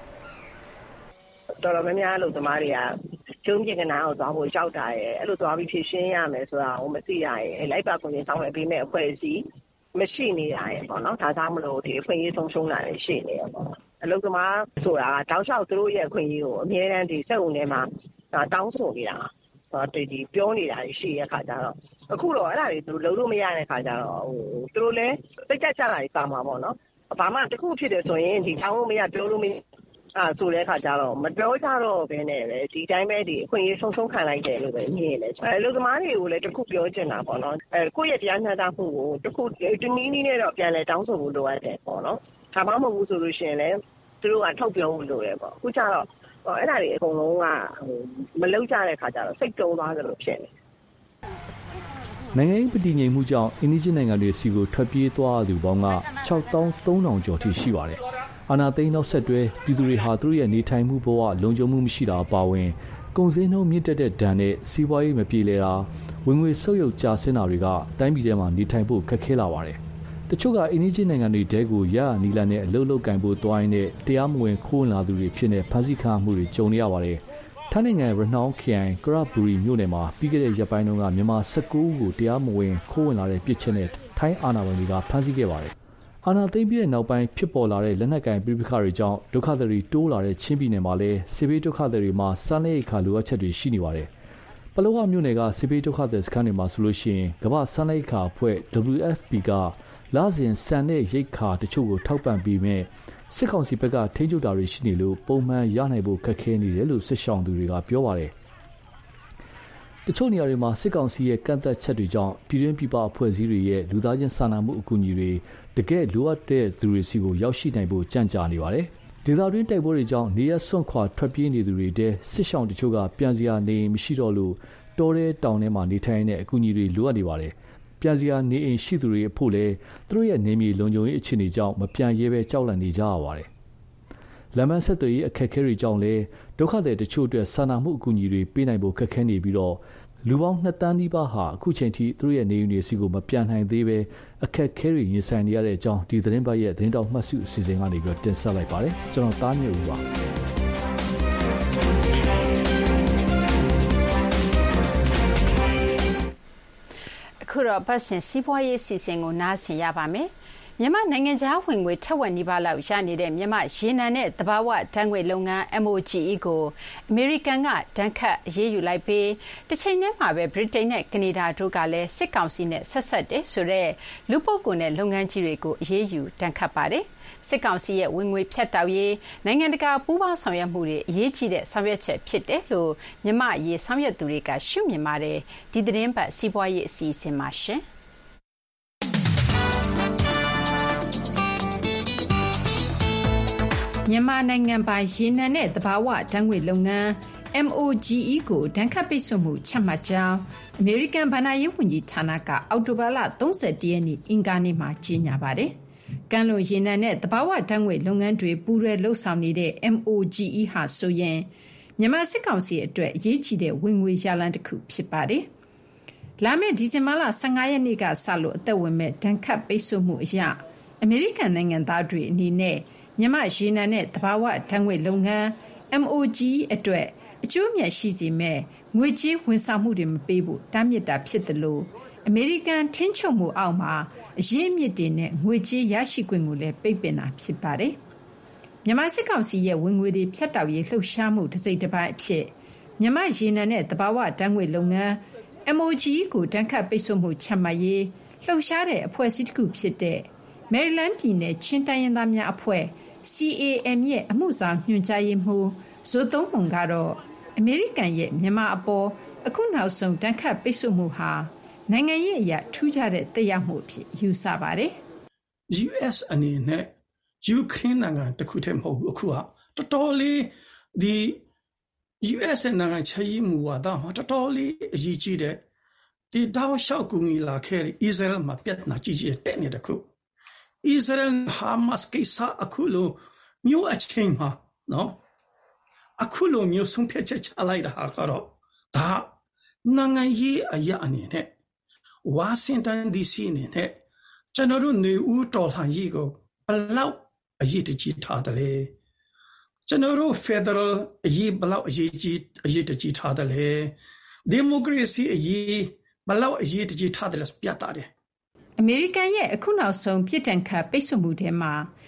တော်တော်များများအလုပ်သမားတွေကကျုံးပြကနာကိုသွားဖို့ရောက်တာရဲ့အဲ့လိုသွားပြီးဖြည့်ရှင်းရမယ်ဆိုတာကိုမသိရရဲ့လိုက်ပါကုန်ရင်ဆောင်ရွက်ပေးမဲ့အဖွဲ့အစည်းမရှိနေရရဲ့ပေါ့နော်ဒါကြောင့်မလို့ဒီအခွင့်အရေးဆုံးရှုံးတာတွေရှိနေရပေါ့အလုပ်သမားဆိုတာတောက်လျှောက်သူတို့ရဲ့အခွင့်အရေးကိုအမြဲတမ်းဒီစက်ုံထဲမှာတောင်းဆိုနေတာဒီပြောနေတာရှိရခါကြတော့အခုတော့အဲ့ဒါတွေသူတို့လုံးလို့မရတဲ့ခါကြတော့သူတို့လည်းစိတ်ကြကြတာတွေပါမှာပေါ့နော်ဘာမှတစ်ခုဖြစ်တယ်ဆိုရင်ဒီတောင်းလို့မရပြောလို့မရဆိုတဲ့ခါကြတော့မပြောကြတော့ဘဲနဲ့ပဲဒီတိုင်းပဲဒီအခွင့်အရေးဆုံးခံလိုက်တယ်လို့ပဲမြင်တယ်အလုပ်သမားတွေကိုလည်းတစ်ခုပြောချင်တာပေါ့နော်ကိုယ့်ရဲ့တရားမျှတမှုကိုတစ်ခုတနည်းနည်းနဲ့တော့ပြန်လဲတောင်းဆိုဖို့လိုအပ်တယ်ပေါ့နော်ဒါမှမဟုတ်ဘူးဆိုလို့ရှိရင်လည်းသူတို့ကထုတ်ပြောဖို့လိုတယ်ပေါ့အခုကျတော့အဲ့ဒါတွေအကုန်လုံးကမလောက်ကြတဲ့ခါကျတော့စိတ်တုံးသွားကြလို့ဖြစ်နေနိုင်ငံရေးပဋိငြိမ်မှုကြောင့်အိန္ဒိယနိုင်ငံတွေစီကိုထွက်ပြေးသွားသူပေါင်းက 6,300 ကျော်ထိရှိပါတယ်အာဏာသိမ်းနောက်ဆက်တွဲပြည်သူတွေဟာသူတို့ရဲ့နေထိုင်မှုဘဝလုံခြုံမှုမရှိတာအပါအဝင်ကုန်စည်နှုန်းမြင့်တက်တဲ့ဒဏ်နဲ့စီးပွားရေးမပြေလည်တာဝင်ငွေဆုတ်ယုတ်ကျဆင်းတာတွေကတိုင်းပြည်ထဲမှာနေထိုင်ဖို့ခက်ခဲလာပါတယ်တချို့ကအိန္ဒိယနိုင်ငံတွေတဲကိုရနီလန်နဲ့အလုတ်လုတ်ကင်ဖို့တွိုင်းနဲ့တရားမဝင်ခိုးဝင်လာသူတွေဖြစ်နေဖမ်းဆီးခံမှုတွေကြုံနေရပါတယ်ထိုင်းနိုင်ငံရနှောင်းခရိုင်ကရဘူရီမြို့နယ်မှာပြီးခဲ့တဲ့ရက်ပိုင်းတုန်းကမြန်မာ19ဦးကိုတရားမဝင်ခိုးဝင်လာတဲ့ပြစ်ချက်နဲ့ထိုင်းအာဏာပိုင်တွေကဖမ်းဆီးခဲ့ပါတယ်အာဏာသိမ်းပြီးတဲ့နောက်ပိုင်းဖြစ်ပေါ်လာတဲ့လက်နက်ကိုင်ပဋိပက္ခတွေကြောင့်ဒုက္ခသည်တွေတိုးလာတဲ့ချင်းပြည်နယ်မှာလည်းစစ်ဘေးဒုက္ခသည်တွေမှာစားနပ်ရိက္ခာလိုအပ်ချက်တွေရှိနေပါတယ်ပလောဝမြို့နယ်ကစစ်ဘေးဒုက္ခသည်စခန်းတွေမှာဆိုလို့ရှိရင်ကမ္ဘာစားနပ်ရိက္ခာအဖွဲ့ WFP ကလစဉ်စံတဲ့ရိက္ခာတချို့ကိုထောက်ပံ့ပြီးမဲ့စစ်ကောင်စီဘက်ကထိန်းချုပ်တာတွေရှိနေလို့ပုံမှန်ရနိုင်ဖို့ခက်ခဲနေတယ်လို့စစ်ရှောင်သူတွေကပြောပါတယ်တချို့နေရာတွေမှာစစ်ကောင်စီရဲ့ကန့်သက်ချက်တွေကြောင့်ပြည်တွင်းပြည်ပအဖွဲ့အစည်းတွေရဲ့လူသားချင်းစာနာမှုအကူအညီတွေတကယ်လိုအပ်တဲ့သူတွေစီကိုရောက်ရှိနိုင်ဖို့ကြန့်ကြာနေပါတယ်ဒေသတွင်းတိုက်ပွဲတွေကြောင့်နေရစွန့်ခွာထွက်ပြေးနေသူတွေတဲ့စစ်ရှောင်တချို့ကပြန်စရာနေမရှိတော့လို့တောထဲတောင်ထဲမှာနေထိုင်တဲ့အကူအညီတွေလိုအပ်နေပါတယ်ပြန်စရာနေအိမ်ရှိသူတွေအဖို့လည်းသူတို့ရဲ့နေမြေလုံခြုံရေးအခြေအနေကြောင့်မပြန်ရဲပဲကြောက်လန့်နေကြရပါတယ်။လမ်းမဆက်သွယ်ရေးအခက်အခဲတွေကြောင့်လည်းဒုက္ခသည်တချို့အတွက်စာနာမှုအကူအညီတွေပေးနိုင်ဖို့ခက်ခဲနေပြီးတော့လူပေါင်း2 သန်းနီးပါးဟာအခုချိန်ထိသူတို့ရဲ့နေအိမ်တွေစီကိုမပြန်နိုင်သေးပဲအခက်အခဲတွေရင်ဆိုင်နေရတဲ့အကြောင်းဒီသတင်းပတ်ရဲ့သတင်းတောက်မှတ်စုအစီအစဉ်ကနေပြီးတင်ဆက်လိုက်ပါတယ်။ကျွန်တော်သားမျိုးဦးပါ။ခုတော့ပတ်စင်စီးပွားရေးစီစဉ်ကိုနားဆင်ရပါမယ်။မြန်မာနိုင်ငံခြားဝင်ငွေထက်ဝက်နီးပါးလောက်ရနေတဲ့မြန်မာရေနံနဲ့သဘာဝဓာတ်ငွေလုပ်ငန်း MOGE ကိုအမေရိကန်ကဒဏ်ခတ်အရေးယူလိုက်ပြီးတစ်ချိန်တည်းမှာပဲဗြိတိန်နဲ့ကနေဒါတို့ကလည်းစစ်ကောင်စီနဲ့ဆက်ဆက်တဲ့ဆိုတဲ့လူပုဂ္ဂိုလ်နဲ့လုပ်ငန်းကြီးတွေကိုအရေးယူဒဏ်ခတ်ပါတယ်။စစ်ကောင်စီရဲ့ဝင်ငွေဖြတ်တောက်ရေးနိုင်ငံတကာပူးပေါင်းဆောင်ရွက်မှုတွေအရေးကြီးတဲ့ဆောင်ရွက်ချက်ဖြစ်တယ်လို့မြန်မာရေးဆောင်ရွက်သူတွေကရှုမြင်ပါတယ်ဒီသတင်းပတ်စီးပွားရေးအစီအစဉ်မှာရှင်မြန်မာနိုင်ငံပိုင်ရေနံနဲ့သဘာဝဓာတ်ငွေလုပ်ငန်း MOGE ကိုဒဏ်ခတ်ပိတ်ဆို့မှုချမှတ်ကြောင်းအမေရိကန်ဗဏ္ဍာရေးဝန်ကြီးဌာနကအောက်တိုဘာလ31ရက်နေ့အင်္ဂါနေ့မှာကြေညာပါတယ်ကမ်းလွန်ရေနံနဲ့သဘာဝဓာတ်ငွေလုပ်ငန်းတွေပူးရဲလှုပ်ဆောင်နေတဲ့ MOGE ဟာဆိုရင်မြန်မာစစ်ကောင်စီအတွက်အရေးကြီးတဲ့ဝင်ငွေရလမ်းတစ်ခုဖြစ်ပါတယ်။လာမယ့်ဒီဇင်ဘာလ15ရက်နေ့ကစလို့အသက်ဝင်မဲ့ဒဏ်ခတ်ပိတ်ဆို့မှုအရအမေရိကန်နိုင်ငံသားတွေအနေနဲ့မြန်မာရေနံနဲ့သဘာဝဓာတ်ငွေလုပ်ငန်း MOGE အတွက်အကျိုးအမြတ်ရှိစေမဲ့ငွေကြေးဝန်ဆောင်မှုတွေမပေးဖို့တားမြစ်တာဖြစ်တယ်လို့အမေရိကန်ထိန်းချုပ်မှုအောက်မှာအရင်းအမြစ်တွေနဲ့ငွေကြေးရရှိခွင့်ကိုလည်းပိတ်ပင်တာဖြစ်ပါတယ်။မြန်မာစစ်ကောင်စီရဲ့ဝင်ငွေတွေဖြတ်တောက်ရေးလှုပ်ရှားမှုတစ်စိတ်တစ်ပိုင်းအဖြစ်မြန်မာရေနံနဲ့သဘာဝဓာတ်ငွေလုပ်ငန်း MOGE ကိုတန်းခတ်ပိတ်ဆို့မှုချမှတ်ရေးလှုပ်ရှားတဲ့အဖွဲ့အစည်းတစ်ခုဖြစ်တဲ့မယ်ရီလန်းပြည်နယ်ချင်းတိုင်းရင်းသားများအဖွဲ့ CAM ရဲ့အမှုဆောင်ညွှန်ကြားရေးမှူးဇိုသုံးပုံကတော့အမေရိကန်ရဲ့မြန်မာအပေါ်အခုနောက်ဆုံးတန်းခတ်ပိတ်ဆို့မှုဟာနိုင်ငံရေးအရာထူးခြားတဲ့သက်ရောက်မှုအဖြစ်ယူဆပါတယ်။ US အနေနဲ့ယူကရိန်းနိုင်ငံတခုတည်းမဟုတ်ဘူးအခုကတော်တော်လေးဒီ US နိုင်ငံချရေးမူဝါဒမှာတော်တော်လေးအရေးကြီးတဲ့ဒီတောက်လျှောက်ကူညီလာခဲ့တဲ့ Israel မှာပြဿနာကြီးကြီးတက်နေတဲ့ခု Israel Hamas ကိစ္စအခုလိုမျိုးအချိန်မှာနော်အခုလိုမျိုးဆုံးဖြတ်ချက်ချလိုက်တာကတော့ဒါနိုင်ငံရေးအရာအနေနဲ့ဝါရှင်တန် DC အနေနဲ့ကျွန်တော်တို့နေဦးတော်လှန်ရေးကိုဘလောက်အရေးတကြီးထားတယ်လဲကျွန်တော်တို့ Federal အရေးဘလောက်အရေးတကြီးထားတယ်လဲ Democracy အရေးဘလောက်အရေးတကြီးထားတယ်လဲပြတာတယ်အမေရိကန်ရဲ့အခုနောက်ဆုံးပြစ်ဒဏ်ခတ်ပိတ်ဆို့မှုထဲမှာ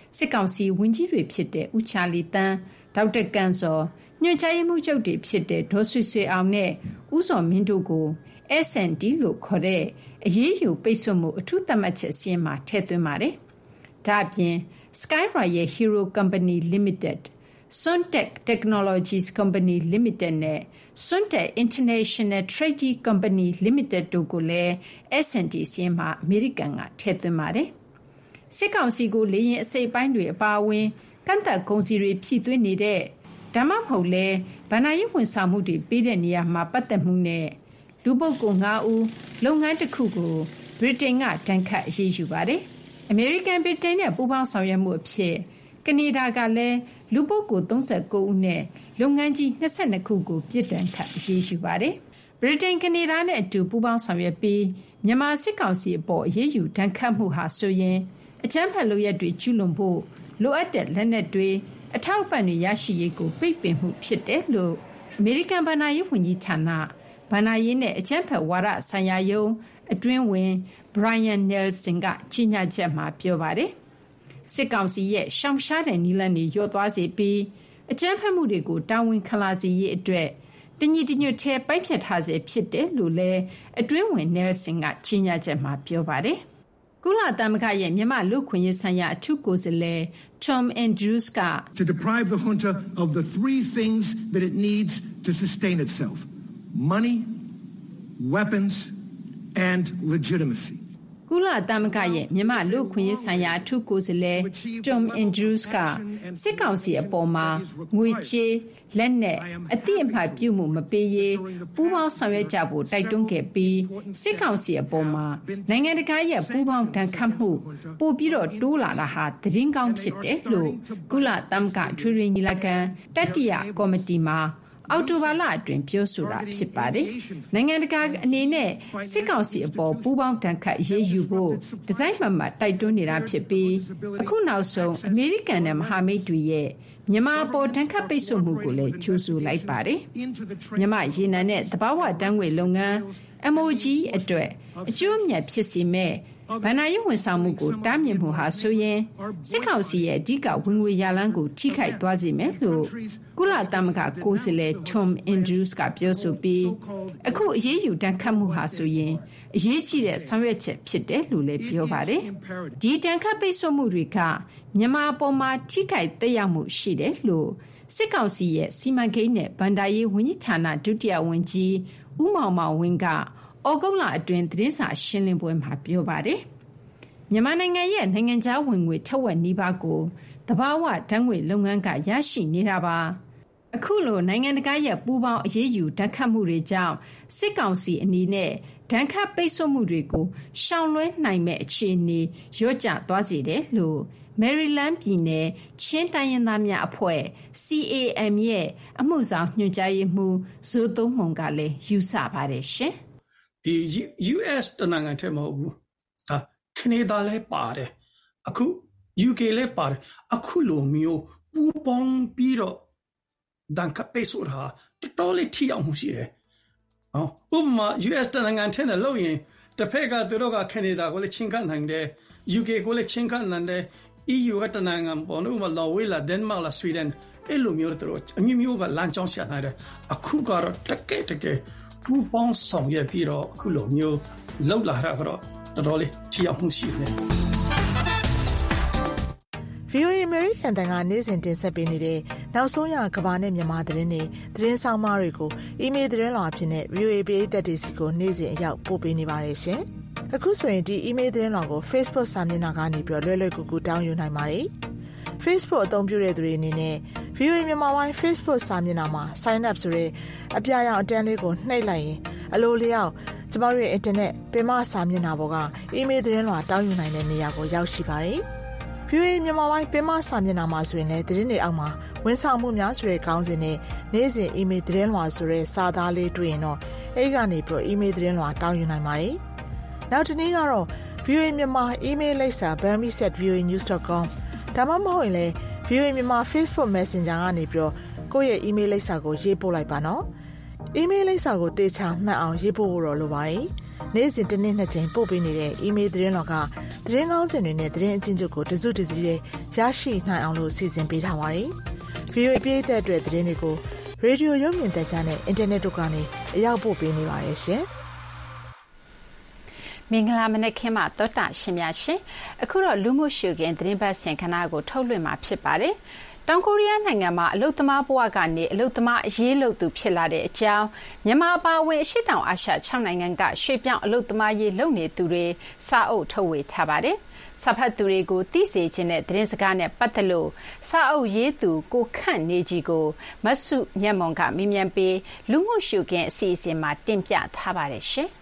စစ်ကောင်စီဝန်ကြီးတွေဖြစ်တဲ့ဦးချာလီတန်းဒေါက်တာကန်စောညွှန်ကြားရေးမှူးချုပ်တွေဖြစ်တဲ့ဒေါ်ဆွေဆွေအောင်နဲ့ဦးစောမင်းတို့ကို S&D လို့ခေါ်တဲ့အရေးယူပိတ်ဆို့မှုအထူးသတ်မှတ်ချက်စီးရင်မှာထည့်သွင်းပါတယ်။ဒါ့အပြင် Sky Royal Hero Company Limited, Suntech Technologies Company Limited နဲ့ Suntech International Trading Company Limited တို့ကိုလည်း S&D စီးရင်မှာအမေရိကန်ကထည့်သွင်းပါတယ်။စစ်ကောင်စီကိုလေရင်အစိပ်ပိုင်းတွေအပါအဝင်ကန့်သက်ကုန်စည်တွေဖြည့်သွင်းနေတဲ့ဒါမှမဟုတ်လဲဗဏ္ဍာရေးဝန်ဆောင်မှုတွေပေးတဲ့နေရာမှာပတ်သက်မှုနဲ့လူပုဂ္ဂိုလ်9ဦးလုပ်ငန်းတစ်ခုကိုဗြိတိန်ကတန်းခတ်အရေးယူပါတယ်။အမေရိကန်ဗြိတိန်နဲ့ပူးပေါင်းဆောင်ရွက်မှုအဖြစ်ကနေဒါကလည်းလူပုဂ္ဂိုလ်39ဦးနဲ့လုပ်ငန်းကြီး22ခုကိုပြစ်ဒဏ်ခတ်အရေးယူပါတယ်။ဗြိတိန်ကနေဒါနဲ့အတူပူးပေါင်းဆောင်ရွက်ပြီးမြန်မာစစ်ကောင်စီအပေါ်အရေးယူတန်းခတ်မှုဟာဆိုရင်အကြမ်းဖက်လုပ်ရက်တွေကျူးလွန်ဖို့လိုအပ်တဲ့လက်နက်တွေအထောက်အပံ့တွေရရှိရေးကိုပိတ်ပင်မှုဖြစ်တယ်လို့အမေရိကန်ဗဏ္ဍာရေးဝန်ကြီးဌာနဗဏ္ဍာရေးနဲ့အကြမ်းဖက်ဝါဒဆိုင်ရာယုံအတွင်းဝင် Brian Nelson ကကြီးညာချက်မှာပြောပါတယ်။စစ်ကောင်စီရဲ့ရှောင်ရှားတဲ့နည်းလမ်းတွေရော့သွားစေပြီးအကြမ်းဖက်မှုတွေကိုတာဝန်ခံလာစေရေးအတွက်တညီတညွတ်ထဲပိုက်ဖြတ်ထားစေဖြစ်တယ်လို့လည်းအတွင်းဝင် Nelson ကကြီးညာချက်မှာပြောပါတယ်။ကုလသမဂ္ဂရဲ့မြန်မာလူ့ခွင့်ရေးဆိုင်ရာအထူးကိုယ်စားလှယ် Tom Andrews က To deprive the junta of the three things that it needs to sustain itself: money, weapons, and legitimacy. ကုလသမဂ္ဂရဲ့မြန်မာလူ့ခွင့်ရေးဆိုင်ရာအထူးကိုယ်စားလှယ် Tom Andrews ကစစ်ကောင်စီအပေါ်မှာငွေကြေးလက်နက်အသိအမှတ်ပြုမှုမပေးရေးပူးပေါင်းဆောင်ရွက်ကြဖို့တိုက်တွန်းခဲ့ပြီးစစ်ကောင်စီအပေါ်မှာနိုင်ငံတကာရဲ့ပူးပေါင်းတန်ခတ်မှုပို့ပြီးတော့တိုးလာတာဟာသတင်းကောင်းဖြစ်တယ်လို့ကုလသမဂ္ဂထွေထွေညီလာခံတတိယကော်မတီမှာအော်တိုဘာလအတွင်းပြောဆိုတာဖြစ်ပါတယ်။နိုင်ငံတကာအနေနဲ့စစ်ကောင်စီအပေါ်ပူးပေါင်းတန်ခတ်ရေးယူဖို့ဒီဇိုင်းမှမှတိုက်တွန်းနေတာဖြစ်ပြီးအခုနောက်ဆုံးအမေရိကန်နဲ့မဟာမိတ်တွေရဲ့မြန်မာပေါ်တန်ခတ်ပိတ်ဆို့မှုကိုလည်းကြိုးဆိုလိုက်ပါတယ်။မြန်မာရေနံနဲ့သဘာဝဓာတ်ငွေလုပ်ငန်း MOG အတွက်အကျိုးအမြတ်ဖြစ်စီမဲ့ဗဏ္ဍာရေးဝန်ဆောင်မှုကိုတားမြစ်မှုဟာဆိုရင်စစ်ကောင်စီရဲ့အဓိကဝင်ငွေရလမ်းကိုထိခိုက်သွားစေမယ်လို့ကုလသမဂ္ဂကိုယ်စားလှယ် Tom Andrews ကပြောဆိုပြီးအခုအရေးယူတန်းခတ်မှုဟာဆိုရင်အရေးကြီးတဲ့ဆောင်ရွက်ချက်ဖြစ်တယ်လို့လည်းပြောပါတယ်။ဒီတန်းခတ်ပိတ်ဆို့မှုတွေကမြန်မာပေါ်မှာထိခိုက်သက်ရောက်မှုရှိတယ်လို့စစ်ကောင်စီရဲ့စီမံကိန်းနဲ့ဗဏ္ဍာရေးဝန်ကြီးဌာနဒုတိယဝန်ကြီးဦးမောင်မောင်ဝင်းကဩဂုတ်လအတွင်းသတင်းစာရှင်းလင်းပွဲမှာပြောပါတယ်။မြန်မာနိုင်ငံရဲ့နိုင်ငံခြားဝင်ငွေထက်ဝက်နီးပါးကိုသဘာဝဓာတ်ငွေလုပ်ငန်းကရရှိနေတာပါ။အခုလိုနိုင်ငံတကာရဲ့ပူးပေါင်းအရေးယူဓာတ်ခတ်မှုတွေကြောင့်စစ်ကောင်စီအနေနဲ့ဓာတ်ခတ်ပိတ်ဆို့မှုတွေကိုရှောင်လွှဲနိုင်မဲ့အခြေအနေရော့ကျသွားစေတယ်လို့မယ်ရီလန်းပြည်နယ်ချင်းတိုင်းရင်းသားများအဖွဲ့ CAM ရဲ့အမှုဆောင်ညွှန်ကြားရေးမှူးဇိုသုံးမုံကလည်းယူဆပါတယ်ရှင်။ဒီ US တနိုင်ငံထဲမဟုတ်ဘူးဒါကနေဒါလည်းပါတယ်အခု UK လည်းပါတယ်အခုလိုမျိုးပူပေါင်းပြီးတော့ဒဏ်ခတ်ပိတ်ဆို့တာတော်တော်လေးထိရောက်မှုရှိတယ်ဥပမာ US တနိုင်ငံထဲနဲ့လို့ရင်တစ်ဖက်ကသူတို့ကကနေဒါကိုလည်းချင်းကပ်နိုင်တယ် UK ကိုလည်းချင်းကပ်နိုင်တယ် EU ကတနိုင်ငံပေါ်လို့ဥပမာ Norway လား Denmark လား Sweden အဲ့လိုမျိုးတို့အမျိုးမျိုးကလမ်းကြောင်းရှာနိုင်တယ်အခုကတော့တကယ်ပူပေါင်းဆောင်ရွက်ပြီးတော့အခုလိုမျိုးလောက်လာတာကတော့တော်တော်လေးထိရောက်မှုရှိနေတယ် VOA American တန်ကနေ့စဉ်တင်ဆက်ပေးနေတဲ့နောက်ဆုံးရကဘာနဲ့မြန်မာသတင်းတွေသတင်းဆောင်မတွေကိုအီးမေးလ်သတင်းလွှာအဖြစ်နဲ့ VOA ပြည်သက်တွေစီကိုနေ့စဉ်အရောက်ပို့ပေးနေပါတယ်ရှင်။အခုဆိုရင်ဒီအီးမေးလ်သတင်းလွှာကို Facebook စာမျက်နှာကနေပြီးလွယ်လွယ်ကူကူတောင်းယူနိုင်ပါတယ်။ Facebook အသုံးပြုတဲ့သူတွေအနေနဲ့ VOA မြန်မာပိုင်း Facebook စာမျက်နှာမှာ Sign up ဆိုတဲ့အပြာရောင်အတန်းလေးကိုနှိပ်လိုက်ရင်အလိုလျောက်ကျမတို့ရဲ့ internet ပင်မစာမျက်နှာပေါ်ကအီးမေးလ်သတင်းလွှာတောင်းယူနိုင်တဲ့နေရာကိုရောက်ရှိပါတယ်။ VOA မြန်မာပိုင်းပင်မစာမျက်နှာမှာဆိုရင်လည်းသတင်းတွေအောက်မှာဝန်ဆောင်မှုများဆိုတဲ့ခေါင်းစဉ်နဲ့နေ့စဉ် email သတင်းလွှာဆိုတဲ့စာသားလေးတွေ့ရင်တော့အဲဒီကနေပြီး email သတင်းလွှာတောင်းယူနိုင်ပါတယ်။နောက်တစ်နည်းကတော့ VOA မြန်မာ email လိပ်စာ bami@voanews.com ဒါမှမဟုတ်ရင်လည်း VOA မြန်မာ Facebook Messenger ကနေပြီးကိုယ့်ရဲ့ email လိပ်စာကိုရေးပို့လိုက်ပါနော်။အီးမေးလ်လိပ်စာကိုတေချာမှတ်အောင်ရေးပို့ဖို့လိုပါတယ်။နေ့စဉ်တစ်နေ့နှစ်ကြိမ်ပို့ပေးနေတဲ့အီးမေးလ်သတင်းလောကသတင်းကောင်းစင်တွေနဲ့သတင်းအချင်းချုပ်ကိုတစုတစည်းရရှိနိုင်အောင်လို့စီစဉ်ပေးထားပါတယ်။ VOA ပြည်သက်အတွက်သတင်းတွေကိုရေဒီယိုရုပ်မြင်သံကြားနဲ့အင်တာနက်တို့ကနေအရောက်ပို့ပေးနေပါတယ်ရှင်။မင်္ဂလာမနက်ခင်းမှာသောတာရှင်များရှင်အခုတော့လူမှုရှုခင်းသတင်းပတ်စဉ်ခဏကိုထုတ်လွှင့်မှာဖြစ်ပါတယ်တောင်ကိုရီးယားနိုင်ငံမှာအလုသမားဘဝကနေအလုသမားအရေးလုပ်သူဖြစ်လာတဲ့အကြောင်းမြန်မာပါဝင်အရှိတောင်အာရှ6နိုင်ငံကရွှေပြောင်းအလုသမားရေးလုပ်နေသူတွေစာအုပ်ထုတ်ဝေထားပါတယ်စာဖတ်သူတွေကိုသိစေခြင်းတဲ့သတင်းစကားနဲ့ပတ်သက်လို့စာအုပ်ရေးသူကိုခန့်နေကြီးကိုမဆုမြတ်မွန်ကမေးမြန်းပြီးလူမှုရှုခင်းအစီအစဉ်မှာတင်ပြထားပါတယ်ရှင်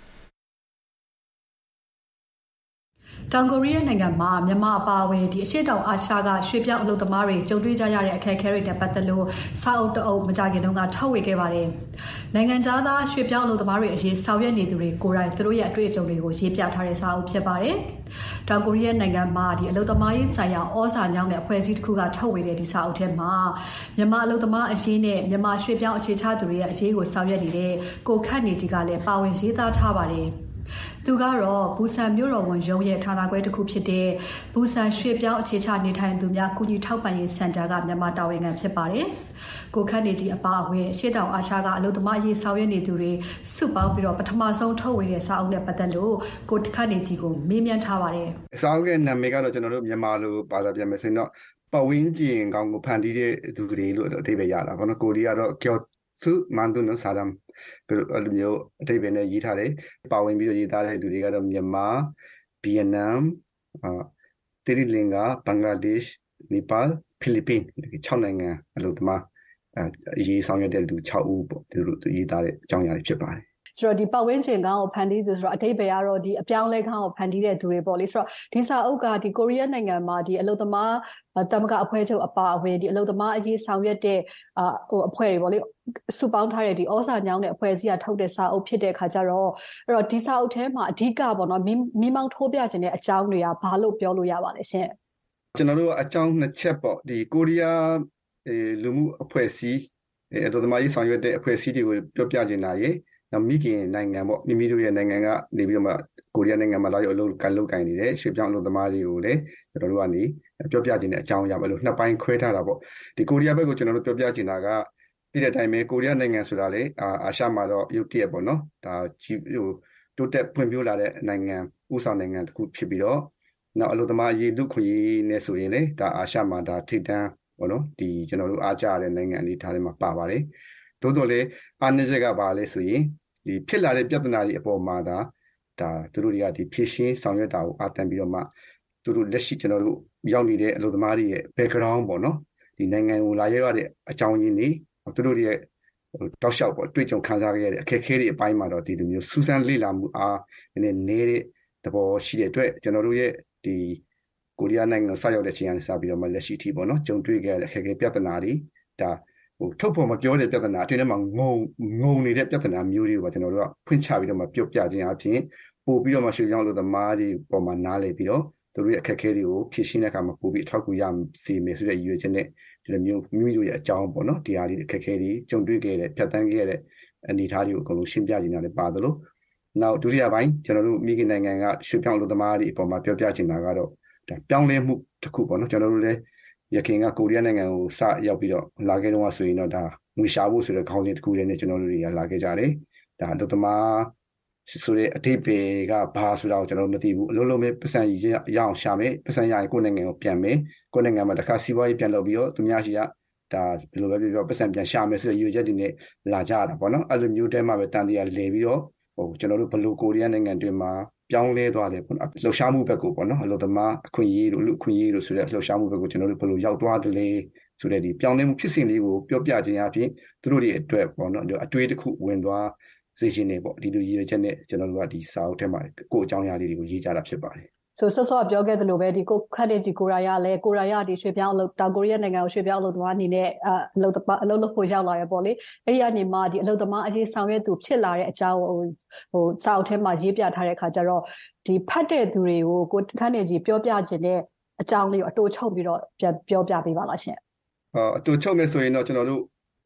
တောင်ကိုရီးယားနိုင်ငံမှာမြန်မာအပါအဝင်ဒီအရှေ့တောင်အာရှကရွှေပြောင်းအလုပ်သမားတွေကြုံတွေ့ကြရတဲ့အခက်အခဲတွေနဲ့ပတ်သက်လို့စာအုပ်တအုပ်မကြခင်တုန်းကထုတ်ဝေခဲ့ပါတယ်။နိုင်ငံခြားသားရွှေပြောင်းအလုပ်သမားတွေအရေးဆောင်ရွက်နေသူတွေကိုယ်တိုင်သူတို့ရဲ့အတွေ့အကြုံတွေကိုရေးပြထားတဲ့စာအုပ်ဖြစ်ပါတယ်။တောင်ကိုရီးယားနိုင်ငံမှာဒီအလုပ်သမားရေးဆိုင်ရာဩဇာညောင်းတဲ့အဖွဲ့အစည်းတစ်ခုကထုတ်ဝေတဲ့ဒီစာအုပ်ထဲမှာမြန်မာအလုပ်သမားအရေးနဲ့မြန်မာရွှေပြောင်းအခြေချသူတွေရဲ့အရေးကိုဆောင်ရွက်နေတဲ့ကိုခန့်နေကြီးကလည်းပါဝင်ရေးသားထားပါတယ်။သူကတော့ဘူဆန်မြို့တော်ဝန်ရုံးရဲ့ဌာနခွဲတစ်ခုဖြစ်တဲ့ဘူဆန်ရွှေပြောင်းအခြေချနေထိုင်သူများကုညီထောက်ပံ့ရေးစင်တာကမြန်မာတာဝန်ခံဖြစ်ပါတယ်။ကိုခန့်နေကြီးအပါအဝင်ရှေ့တောင်အာရှကအလုပ်သမားအရေးဆောင်ရွက်နေသူတွေစုပေါင်းပြီးတော့ပထမဆုံးထုတ်ဝေတဲ့စာအုပ်နဲ့ပတ်သက်လို့ကိုခန့်နေကြီးကိုမေးမြန်းထားပါတယ်။စာအုပ်ရဲ့နာမည်ကတော့ကျွန်တော်တို့မြန်မာလိုဘာသာပြန်မယ်ဆိုရင်တော့ပတ်ဝန်းကျင်ကောင်းကိုဖန်တီးတဲ့သူတွေလို့အဓိပ္ပာယ်ရတာပေါ့နော်။ကိုရီးယားကတော့ကျော်စုမန်ဒုနဆာဒမ်အဲ့လိုမျိုးအဓိပ္ပာယ်နဲ့ရေးထားတယ်ပါဝင်ပြီးတော့ရေးသားတဲ့သူတွေကတော့မြန်မာဗီယက်နမ်သီရိလင်္ကာဘင်္ဂလားဒေ့ရှ်နီပေါဖိလစ်ပင်း6နိုင်ငံအလုပ်သမားရေးဆောင်ရွက်တဲ့လူ6ဦးပေါ့သူတို့ရေးသားတဲ့အကြောင်းအရာတွေဖြစ်ပါတယ်ဆိုတော့ဒီပတ်ဝန်းကျင်ကောင်းကိုဖန်တီးသူဆိုတော့အတိတ်ဘယ်ကတော့ဒီအပြောင်းလဲကောင်းကိုဖန်တီးတဲ့သူတွေပေါ့လေဆိုတော့ဒီစာအုပ်ကဒီကိုရီးယားနိုင်ငံမှာဒီအလုပ်သမားတမကအဖွဲ့ချုပ်အပါအဝင်ဒီအလုပ်သမားအရေးဆောင်ရွက်တဲ့အဖွဲ့တွေပေါ့လေစုပေါင်းထားတဲ့ဒီဩဇာညောင်းတဲ့အဖွဲ့အစည်းကထုတ်တဲ့စာအုပ်ဖြစ်တဲ့အခါကျတော့အဲ့တော့ဒီစာအုပ်ထဲမှာအဓိကပေါ့နော်မိမောင်းထိုးပြခြင်းတဲ့အကြောင်းတွေကဘာလို့ပြောလို့ရပါလဲရှင်ကျွန်တော်တို့အကြောင်းနှစ်ချက်ပေါ့ဒီကိုရီးယားလူမှုအဖွဲ့အစည်းအလုပ်သမားရေးဆောင်ရွက်တဲ့အဖွဲ့အစည်းတွေကိုပြောပြနေတာရေနောက်မိခင်နိုင်ငံပေါ့မိမိတို့ရဲ့နိုင်ငံကနေပြီးတော့မှကိုရီးယားနိုင်ငံမှာလာရောက်အလုပ်လုပ်ကိုင်နေတဲ့ရွှေပြောင်းအလုပ်သမားတွေကိုလည်းကျွန်တော်တို့ကနေပြောပြခြင်းတဲ့အကြောင်းအရာပဲလို့နှစ်ပိုင်းခွဲထားတာပေါ့ဒီကိုရီးယားဘက်ကိုကျွန်တော်တို့ပြောပြခြင်းတာကဒီတဲ့အတိုင်းပဲကိုရီးယားနိုင်ငံဆိုတာလေအာရှမှာတော့ရုတ်တရက်ပေါ့နော်ဒါတိုးတက်ဖွံ့ဖြိုးလာတဲ့နိုင်ငံဥဆောင်နိုင်ငံတစ်ခုဖြစ်ပြီးတော့နောက်အလုပ်သမားအရေးလူခွင့်ရေးနဲ့ဆိုရင်လေဒါအာရှမှာဒါထိပ်တန်းပေါ့နော်ဒီကျွန်တော်တို့အားကြတဲ့နိုင်ငံအနေထားတွေမှာပါပါတယ်သို့တော်လည်းအားနည်းချက်ကပါလဲဆိုရင်ဒီဖြစ်လာတဲ့ပြဿနာတွေအပေါ်မှာဒါသူတို့တွေကဒီဖြည့်ရှင်းဆောင်ရွက်တာကိုအားတန်ပြီးတော့မှသူတို့လက်ရှိကျွန်တော်တို့ရောက်နေတဲ့အလုပ်သမားတွေရဲ့ background ပေါ့နော်ဒီနိုင်ငံကိုလာရောက်ရတဲ့အကြောင်းရင်းတွေသူတို့ရဲ့တောက်လျှောက်ပေါ့တွေ့ကြုံခံစားခဲ့ရတဲ့အခက်အခဲတွေအပိုင်းမှာတော့ဒီလိုမျိုးစူးစမ်းလေ့လာမှုအားနည်းတဲ့သဘောရှိတဲ့အတွက်ကျွန်တော်တို့ရဲ့ဒီကိုရီးယားနိုင်ငံကိုဆက်ရောက်တဲ့ချိန်ကနေစပြီးတော့မှလက်ရှိအထိပေါ့နော်ကြုံတွေ့ခဲ့ရတဲ့အခက်အခဲပြဿနာတွေဒါထုတ်ဖော်မပြောတဲ့ပြဿနာအတွင်းထဲမှာငုံနေတဲ့ပြဿနာမျိုးတွေကိုကျွန်တော်တို့ကဖွင့်ချပြီးတော့မှပြောပြခြင်းအပြင်ပို့ပြီးတော့မှရွှေပြောင်းလို့သမားတွေပေါ်မှာနားလည်ပြီးတော့သူတို့ရဲ့အခက်အခဲတွေကိုဖြေရှင်းတဲ့အခါမှာပို့ပြီးအထောက်အကူရစေမယ်ဆိုတဲ့ရည်ရွယ်ချက်နဲ့ဒီလိုမျိုးမိမိတို့ရဲ့အကြောင်းပေါ့နော်ဒီဟာလေးအခက်အခဲတွေကြုံတွေ့ခဲ့တဲ့ဖြတ်သန်းခဲ့တဲ့အနေအထားတွေကိုအကုန်လုံးရှင်းပြနေတာလည်းပါတယ်လို့နောက်ဒုတိယပိုင်းကျွန်တော်တို့မိခင်နိုင်ငံကရွှေပြောင်းလို့သမားတွေအပေါ်မှာပြောပြချင်တာကတော့ဒါပြောင်းလဲမှုတစ်ခုပေါ့နော်ကျွန်တော်တို့လည်းရခိုင်ကကိုရီးယားနိုင်ငံကိုစရောက်ပြီးတော့လာခဲ့တော့ဆိုရင်တော့ဒါငွေရှာဖို့ဆိုတဲ့ခေါင်းစဉ်တစ်ခုလည်းနဲ့ကျွန်တော်တို့တွေကလာခဲ့ကြတယ်ဒါအလုပ်သမားဆိုတဲ့အတိတ်ပဲကဘာဆိုတာကိုကျွန်တော်မသိဘူးအလုံးလုံးပဲပတ်စံရအောင်ရှာမယ်ပတ်စံရရင်ကိုယ့်နိုင်ငံကိုပြန်မယ်ကိုယ့်နိုင်ငံမှာတစ်ခါစီးပွားရေးပြန်လုပ်ပြီးတော့သူများရှိကဒါဘယ်လိုပဲပြောပတ်စံပြန်ရှာမယ်ဆိုတဲ့ရည်ရွယ်ချက်တွေနဲ့လာကြတာပေါ့နော်အဲ့လိုမျိုးတဲမှာပဲတန်တရားလဲပြီးတော့ကျွန်တော်တို့ဘယ်လိုကိုရီးယားနိုင်ငံတွင်မှာပြောင်းလဲသွားတယ်ပေါ့နော်လှုပ်ရှားမှုဘက်ကိုပေါ့နော်အလုပ်သမားအခွင့်အရေးတို့လူအခွင့်အရေးတို့ဆိုတဲ့လှုပ်ရှားမှုဘက်ကိုကျွန်တော်တို့ဘယ်လိုရောက်သွားတယ်လဲဆိုတဲ့ဒီပြောင်းလဲမှုဖြစ်စဉ်လေးကိုပြောပြခြင်းအပြင်သူတို့တွေအတွက်ပေါ့နော်အတွေ့တစ်ခုဝင်သွားစေခြင်းနဲ့ပေါ့ဒီလိုရည်ရွယ်ချက်နဲ့ကျွန်တော်တို့ကဒီစာအုပ်ထဲမှာကိုယ်အကြောင်းအရာလေးတွေကိုရေးကြတာဖြစ်ပါတယ်ဆိုဆော့ပြောခဲ့သလိုပဲဒီကိုခန့်တဲ့ဒီကိုရာရဒီရွှေပြောင်းအလုပ်တောင်ကိုရီးယားနိုင်ငံကိုရွှေပြောင်းအလုပ်သမားအနေနဲ့အလုပ်လုပ်ဖို့ရောက်လာရပေါ့လေအဲ့ဒီကနေမှဒီအလုပ်သမားအရေးဆောင်ရွက်သူဖြစ်လာတဲ့အကြောင်းစာအုပ်ထဲမှာရေးပြထားတဲ့အခါကျတော့ဒီဖတ်တဲ့သူတွေကိုကိုခန့်တဲ့ကြီးပြောပြခြင်းတဲ့အကြောင်းလေးကိုအတူချုပ်ပြီးတော့ပြောပြပေးပါလားရှင်အတူချုပ်မယ်ဆိုရင်တော့ကျွန်တော်တို့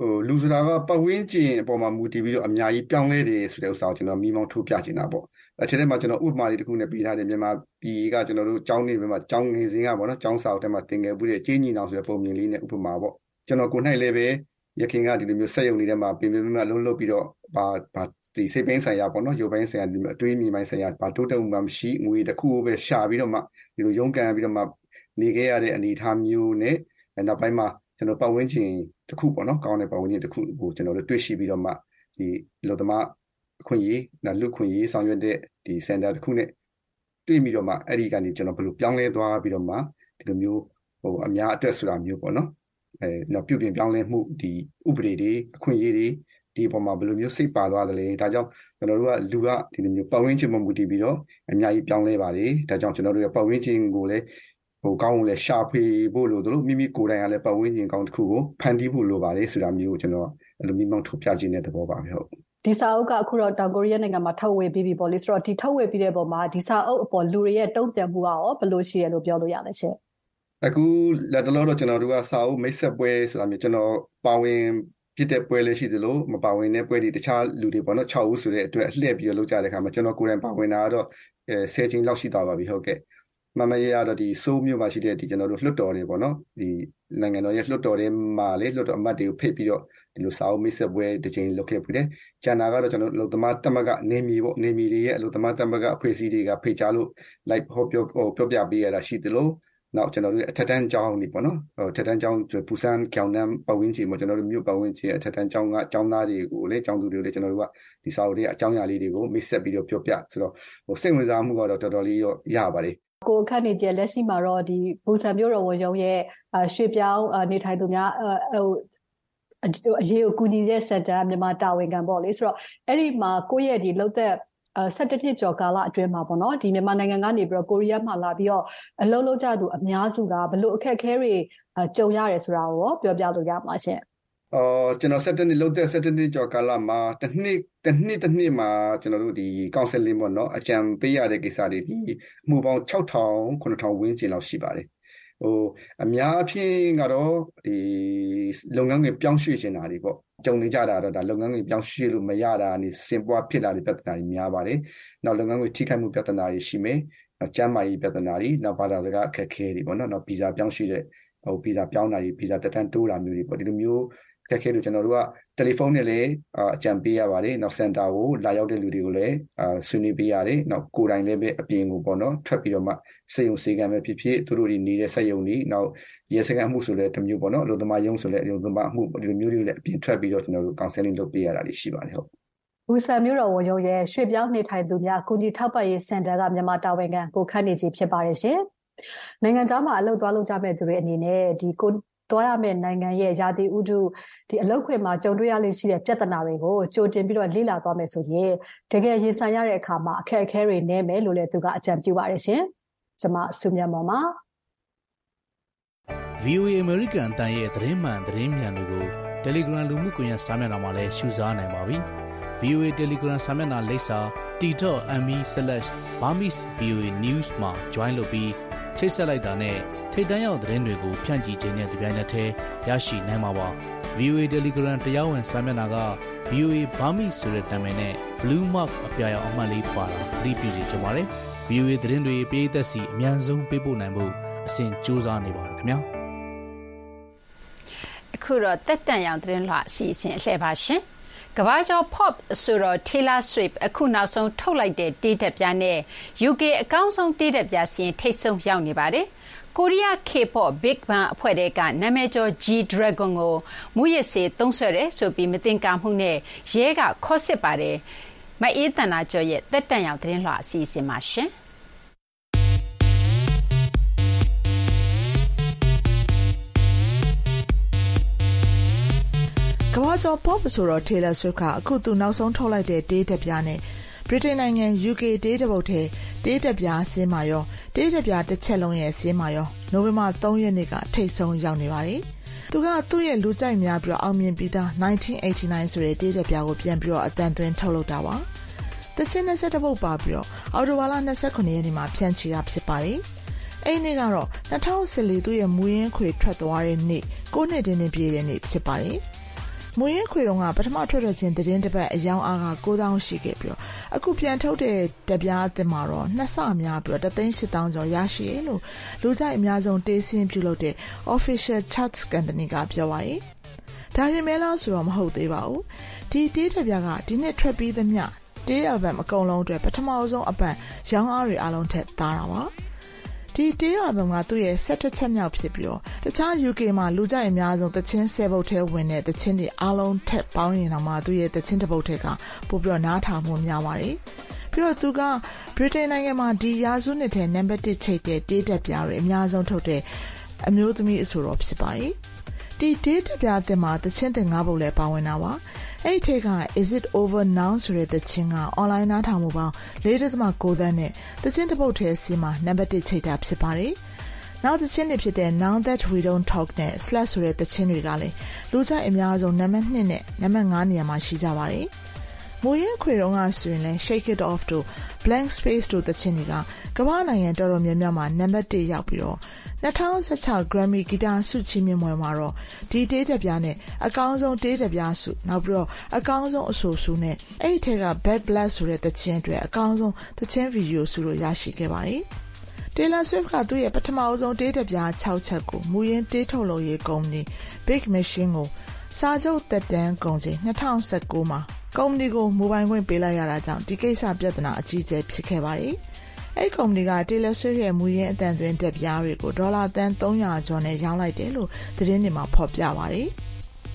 လူဆိုတာကပတ်ဝန်းကျင်အပေါ်မှာမူတည်ပြီးတော့အများကြီးပြောင်းလဲတယ်ဆိုတဲ့ဥစ္စာကိုကျွန်တော်မိမောင်းထိုးပြချင်တာပေါ့အဲ့ဒီထဲမှာကျွန်တော်ဥပမာလေးတစ်ခုနဲ့ပြထားတယ်မြန်မာပြည်ကကျွန်တော်တို့ကျောင်းနေမှာကျောင်းငယ်စဉ်ကပေါ့နော်ကျောင်းစာအုပ်ထဲမှာသင်ခဲ့မှုတဲ့အကျဉ်းညီနောင်ဆိုတဲ့ပုံမြင်လေးနဲ့ဥပမာပေါ့ကျွန်တော်ကိုယ်၌လည်းပဲရခင်ကဒီလိုမျိုးစက်ရုံတွေထဲမှာပင်ပင်မလုံးလုံးပြီးတော့ဒီစိတ်ပိုင်းဆိုင်ရာပေါ့နော်ရုပ်ပိုင်းဆိုင်ရာဒီအတွေးမြင်ပိုင်းဆိုင်ရာတိုးတက်မှုမှမရှိငွေတစ်ခုကိုပဲရှာပြီးတော့မှဒီလိုရုန်းကန်ပြီးတော့မှနေခဲ့ရတဲ့အနေအထားမျိုးနဲ့နောက်ပိုင်းမှာကျွန်တော်ပတ်ဝန်းကျင်တစ်ခုပေါ့နော်ကောင်းတဲ့ပတ်ဝန်းကျင်တစ်ခုကိုကျွန်တော်တို့တွေ့ရှိပြီးတော့မှဒီလူသမားအခွင့်အရေးလူခွင့်ရေးဆောင်ရွက်တဲ့ဒီစင်တာတစ်ခုနဲ့တွေ့ပြီးတော့မှအဲ့ဒီကနေကျွန်တော်ဘယ်လိုပြောင်းလဲသွားပြီးတော့မှဒီလိုမျိုးအများအတွက်ဆိုတာမျိုးပေါ့နော်နောက်ပြုပြင်ပြောင်းလဲမှုဒီဥပဒေတွေအခွင့်အရေးတွေဒီပုံမှာဘယ်လိုမျိုးစိတ်ပါသွားတယ်လဲဒါကြောင့်ကျွန်တော်တို့ကလူကဒီလိုမျိုးပတ်ဝန်းကျင်မှာမူတည်ပြီးတော့အများကြီးပြောင်းလဲပါတယ်ဒါကြောင့်ကျွန်တော်တို့ရဲ့ပတ်ဝန်းကျင်ကိုလည်းကောင်းလဲရှာဖွေဖို့လို့တို့မိမိကိုယ်တိုင်ကလည်းပတ်ဝန်းကျင်ကောင်းတစ်ခုကိုဖန်တီးဖို့လိုပါတယ်ဆိုတာမျိုးကိုကျွန်တော်အဲ့လိုမိမောင်းထုတ်ပြခြင်းတဲ့သဘောပါပဲဟုတ်ဒီစာအုပ်ကအခုတော့တောင်ကိုရီးယားနိုင်ငံမှာထုတ်ဝေပြီးပြီပေါ့လေဆိုတော့ဒီထုတ်ဝေပြီးတဲ့ပုံမှာဒီစာအုပ်အပေါ်လူတွေရဲ့တုံ့ပြန်မှုကရောဘယ်လိုရှိရလို့ပြောလို့ရလဲရှင်အခုလက်တလောတော့ကျွန်တော်တို့ကစာအုပ်မိတ်ဆက်ပွဲဆိုတာမျိုးကျွန်တော်ပါဝင်ဖြစ်တဲ့ပွဲလေးရှိသလိုမပါဝင်တဲ့ပွဲတွေတခြားလူတွေပေါ့နော်6ဦးဆိုတဲ့အတွက်လှည့်ပြီးတော့လုပ်ကြတဲ့အခါမှာကျွန်တော်ကိုယ်တိုင်ပါဝင်တာကတော့10ချိန်လောက်ရှိသွားပါပြီဟုတ်ကဲ့မမရရတော့ဒီစိုးမျိုးမှာရှိတဲ့ဒီကျွန်တော်တို့လွှတ်တော်တွေပေါ့နော်ဒီနိုင်ငံတော်ရဲ့လွှတ်တော်တွေမှာလေလွှတ်တော်အမတ်တွေကိုဖိတ်ပြီးတော့ဒီလိုစာအုပ်မိတ်ဆက်ပွဲတစ်ချိန်လုပ်ခဲ့ပြီးတယ်ကျန်တာကတော့ကျွန်တော်လုံသမားတက်မကနေမီပေါ့နေမီတွေရဲ့လုံသမားတက်မကအဖွဲ့အစည်းတွေကဖိတ်ကြားလို့ like ဟောပြောပြပေးရတာရှိသလိုနောက်ကျွန်တော်တို့အထက်တန်းကျောင်းနေပေါ့နော်အထက်တန်းကျောင်းပူဆန်ကျောင်းနမ်းပတ်ဝန်းကျင်မှာကျွန်တော်တို့မြို့ပတ်ဝန်းကျင်အထက်တန်းကျောင်းကကျောင်းသားတွေကိုလေကျောင်းသူတွေကိုလေကျွန်တော်တို့ကဒီစာအုပ်တွေအကြောင်းအရာလေးတွေကိုမိတ်ဆက်ပြီးတော့ပြောပြဆိုတော့စိတ်ဝင်စားမှုကတော့တော်တော်လေးတော့ရပါတယ်ကိုခန့်နေကျလက်ရှိမှာတော့ဒီဘူဆန်မြို့တော်ဝန်ရုံးရဲ့ရွှေပြောင်းနေထိုင်သူများအရေးကိုကူညီတဲ့စက်တာမြန်မာတာဝန်ခံပေါ့လေဆိုတော့အဲ့ဒီမှာကိုယ့်ရဲ့ဒီလောက်သက်17နှစ်ကျော်ကာလအတွင်းမှာပေါ့နော်ဒီမြန်မာနိုင်ငံကနေပြီးတော့ကိုရီးယားမှာလာပြီးတော့အလုပ်လုပ်ကြသူအများစုကဘလို့အခက်အခဲတွေကြုံရတယ်ဆိုတာကိုပြောပြလို့ရမှာရှင်ကျွန်တော်17နှစ်လောက်သက်17နှစ်ကျော်ကာလမှာတစ်နှစ်မှာကျွန်တော်တို့ဒီ counseling ပေါ့နော်အကြံပေးရတဲ့ကိစ္စတွေဒီအမှုပေါင်း6000 9000ဝန်းကျင်လောက်ရှိပါတယ်အများအပြားကတော့ဒီလုပ်ငန်းတွေပြောင်းရွှေ့နေတာတွေပေါ့ကြုံနေကြတာတော့ဒါလုပ်ငန်းတွေပြောင်းရွှေ့လို့မရတာနေစင်ပွားဖြစ်လာတဲ့ပြဿနာတွေများပါတယ်နောက်လုပ်ငန်းတွေထိခိုက်မှုပြဿနာတွေရှိမယ်နောက်ကျန်းမာရေးပြဿနာတွေနောက်ဘာသာစကားအခက်အခဲတွေပေါ့နော်နောက်ဗီဇာပြောင်းရွှေ့တဲ့ဗီဇာပြောင်းတာတွေဗီဇာတက်တန်းတိုးတာမျိုးတွေပေါ့ဒီလိုမျိုးအခက်အခဲတွေကျွန်တော်တို့ကတယ်လီဖုန်းနဲ့လည်းအကြံပေးရပါတယ်နောက်စင်တာကိုလာရောက်တဲ့လူတွေကိုလည်းဆွေးနွေးပေးရတယ်နောက်ကိုယ်တိုင်လည်းပဲအပြင်ကိုပေါ့နော်ထွက်ပြီးတော့မှစေယုံစေကံပဲဖြစ်ဖြစ်သူတို့တွေနေတဲ့စက်ယုံတွေနောက်ရဲစခန်းမှုဆိုလည်းတစ်မျိုးပေါ့နော်အလုပ်သမားရုံးဆိုလည်းအလုပ်သမားမှုဒီလိုမျိုးတွေလည်းအပြင်ထွက်ပြီးတော့ကျွန်တော်တို့ counseling လုပ်ပေးရတာတွေရှိပါတယ်ဟုတ်ဘူဆန်မြို့တော်ဝန်ရုံးရဲ့ရွှေပြောင်းနေထိုင်သူများကုညီထောက်ပံ့ရေးစင်တာကမြန်မာတာဝန်ခံကိုခန့်နေကြီးဖြစ်ပါတယ်ရှင်နိုင်ငံသားမှာအလုပ်သွားလုပ်ကြမဲ့သူတွေအနေနဲ့ဒီကိုသွားရမယ့်နိုင်ငံရဲ့ယာတိဥတုဒီအလုပ်ခွင်မှာကြုံတွေ့ရလိမ့်ရှိတဲ့ပြဿနာတွေကိုကြိုတင်ပြီးတော့လေ့လာသွားမယ်ဆိုရင်တကယ်ရင်ဆိုင်ရတဲ့အခါမှာအခက်အခဲတွေနည်းမယ်လို့လည်းသူကအကြံပြုပါတယ်ရှင်ကျွန်မစုမြတ်မောင်ပါ VOA American အတန်ရဲ့သတင်းမှန်သတင်းမြန်တွေကို Telegram လူမှုကွန်ရက်စာမျက်နှာမှာလည်းရှုစားနိုင်ပါပြီ VOA Telegram စာမျက်နှာလိပ်စာ t.me/burmese.voanews မှာ join လုပ်ပြီးချိတ်ဆက်လိုက်တာနဲ့ထိတ်တန်းရောက်သတင်းတွေကိုဖြန့်ချီခြင်းနဲ့ဒီပိုင်းနဲ့တည်းရရှိနိုင်မှာပါ VOA Telegram တရားဝင်စာမျက်နှာက VOA Burmese ဆိုတဲ့နာမည်နဲ့ Blue Mark အပြာရောင်အမှတ်လေးပါတာသတိပြုစီကြပါရစေ VOA သတင်းတွေပေးသက်စီအများဆုံးပေးပို့နိုင်ဖို့အစဉ်ကြိုးစားနေပါတယ်ခင်ဗျာအခုတော့တက်တန်ရောင်သတင်းလွှာအစီအစဉ်အလှည့်ပါရှင်ကမ္ဘာကျော် pop ဆိုတော့ Taylor Swift အခုနောက်ဆုံးထုတ်လိုက်တဲ့တေးတက်ပြားနဲ့ UK အကောင်းဆုံးတေးတက်ပြားစီရင်ထိတ်ဆုံးရောက်နေပါတယ်။ကိုရီးယား K-pop Big Bang အဖွဲ့တွေကနာမည်ကျော် G-Dragon ကိုမူရစ်စေသုံးဆွဲတယ်ဆိုပြီးမတင်ကာမှုနဲ့ရဲကခေါ်စစ်ပါတယ်။မအေးတန်နာကျော်ရဲ့တက်တန်ရောင်သတင်းလွှာအစီအစဉ်မှာရှင်။ကမ္ဘာကျော် pop ဆိုတော့ Taylor Swift ကအခုသူနောက်ဆုံးထုတ်လိုက်တဲ့တေးတက်ပြားနဲ့ဗြိတိန်နိုင်ငံ UK တေးတပုတ်ထဲတေးတက်ပြားစင်းမှာရောတေးတက်ပြားတစ်ချက်လုံးရဲ့စင်းမှာရောနိုဝင်ဘာ3ရက်နေ့ကထိတ်ဆုံးရောက်နေပါတယ်။သူကသူ့ရဲ့လူကြိုက်များပြီးတော့အောင်မြင်ပြီးသား1989ဆိုတဲ့တေးတက်ပြားကိုပြန်ပြီးတော့အတန်သွင်းထုတ်လုပ်တာပါ။တစ်ချင်း20တပုတ်ပါပြီးတော့အော်တိုဘာလ29ရက်နေ့မှာဖြန့်ချီတာဖြစ်ပါတယ်။အဲ့ဒီနေ့ကတော့2014သူ့ရဲ့မူရင်းခွေထွက်သွားတဲ့နေ့9နှစ်တင်းပြည့်တဲ့နေ့ဖြစ်ပါတယ်။မူရင်းခွေတုန်းကပထမထွက်ထွက်ချင်းသတင်းတစ်ပတ်အယောင်အားက9000ရှိခဲ့ပြီးအခုပြန်ထုတ်တဲ့တပြားအသစ်မှာတော့2ဆများပြီး1,800,000ကျော်ရရှိရလို့လူကြိုက်အများဆုံးတေးစင်းပြုလုပ်တဲ့ Official Charts Company ကပြောပါရဲ့ဒါပေမဲ့လို့ဆိုတော့မဟုတ်သေးပါဘူးဒီတေးတပြားကဒီနှစ်ထွက်ပြီးသမျှတေး album အကုန်လုံးအတွက်ပထမဆုံးအပတ်ရောင်းအားတွေအလုံးထက်သားတာပါဒီတေး album ကသူ့ရဲ့17ချက်မြောက်ဖြစ်ပြီးတခြား UK မှာလူကြိုက်အများဆုံးသချင်း10ပုတ်ထဲဝင်တဲ့သချင်းတွေအလုံးထက်ပေါင်းရင်တော့မှသူ့ရဲ့သချင်းတစ်ပုတ်ထဲကပို့ပြီးနားထောင်မှုများပါတယ်ပြီးတော့သူကဗြိတိန်နိုင်ငံမှာဒီရာစုနှစ်ထဲနံပါတ်1ချိတ်တဲ့တေးတက်ပြားတွေအများဆုံးထုတ်တဲ့အမျိုးသမီးအဆိုတော်ဖြစ်ပါတယ်ဒီတေးတက်ပြားအသစ်မှာသချင်းသင်5ပုတ်လည်းပါဝင်တာပါအဲ့ဒီက Is It Over Now ဆိုတဲ့သချင်းက online နားထောင်မှုပေါင်း 4.9 သန်းနဲ့သချင်းတစ်ပုတ်ထဲစီမှာနံပါတ်1ချိတ်တာဖြစ်ပါတယ်။နောက်သချင်းတွေဖြစ်တဲ့ Now That We Don't Talk နဲ့ Slash ဆိုတဲ့သချင်းတွေကလည်းလူကြိုက်အများဆုံးနံပါတ်2နဲ့နံပါတ်5နေရာမှာရှိကြပါတယ်။မူရင်းခွေတုန်းကဆိုရင်လည်း Shake It Off တို့ Blank Space တို့သချင်းတွေကကမ္ဘာနိုင်ငံတော်တော်များများမှာနံပါတ်1ရောက်ပြီးတော့2016 Grammy ဂီတဆုချီးမြှင့်ပွဲမှာတော့ဒီတေးတပြားနဲ့အကောင်းဆုံးတေးတပြားဆုနောက်ပြီးတော့အကောင်းဆုံးအဆိုဆုနဲ့အဲ့ဒီထက်က Bad Blood ဆိုတဲ့သချင်းအတွက်အကောင်းဆုံးသချင်းဗီဒီယိုဆုတို့ရရှိခဲ့ပါတယ်။ Taylor Swift ကသူ့ရဲ့ပထမဆုံးတေးတပြား6ချက်ကိုမူရင်းတေးထုတ်လုပ်ရေးကုမ္ပဏီ Big Machine ကိုစာချုပ်သက်တမ်းကုန်ချိန်2019မှာကုမ္ပဏီကိုမိုဘိုင်းခွင့်ပေးလိုက်ရတာကြောင့်ဒီကိစ္စပြဿနာအကြီးအကျယ်ဖြစ်ခဲ့ပါတယ်။အဲ့ကုမ္ပဏီက Taylor Swift ရဲ့မူရင်းအတန်သွင်းတက်ပြားတွေကိုဒေါ်လာသန်း300ကျော်နဲ့ရောင်းလိုက်တယ်လို့သတင်းတွေမှာဖော်ပြပါတယ်။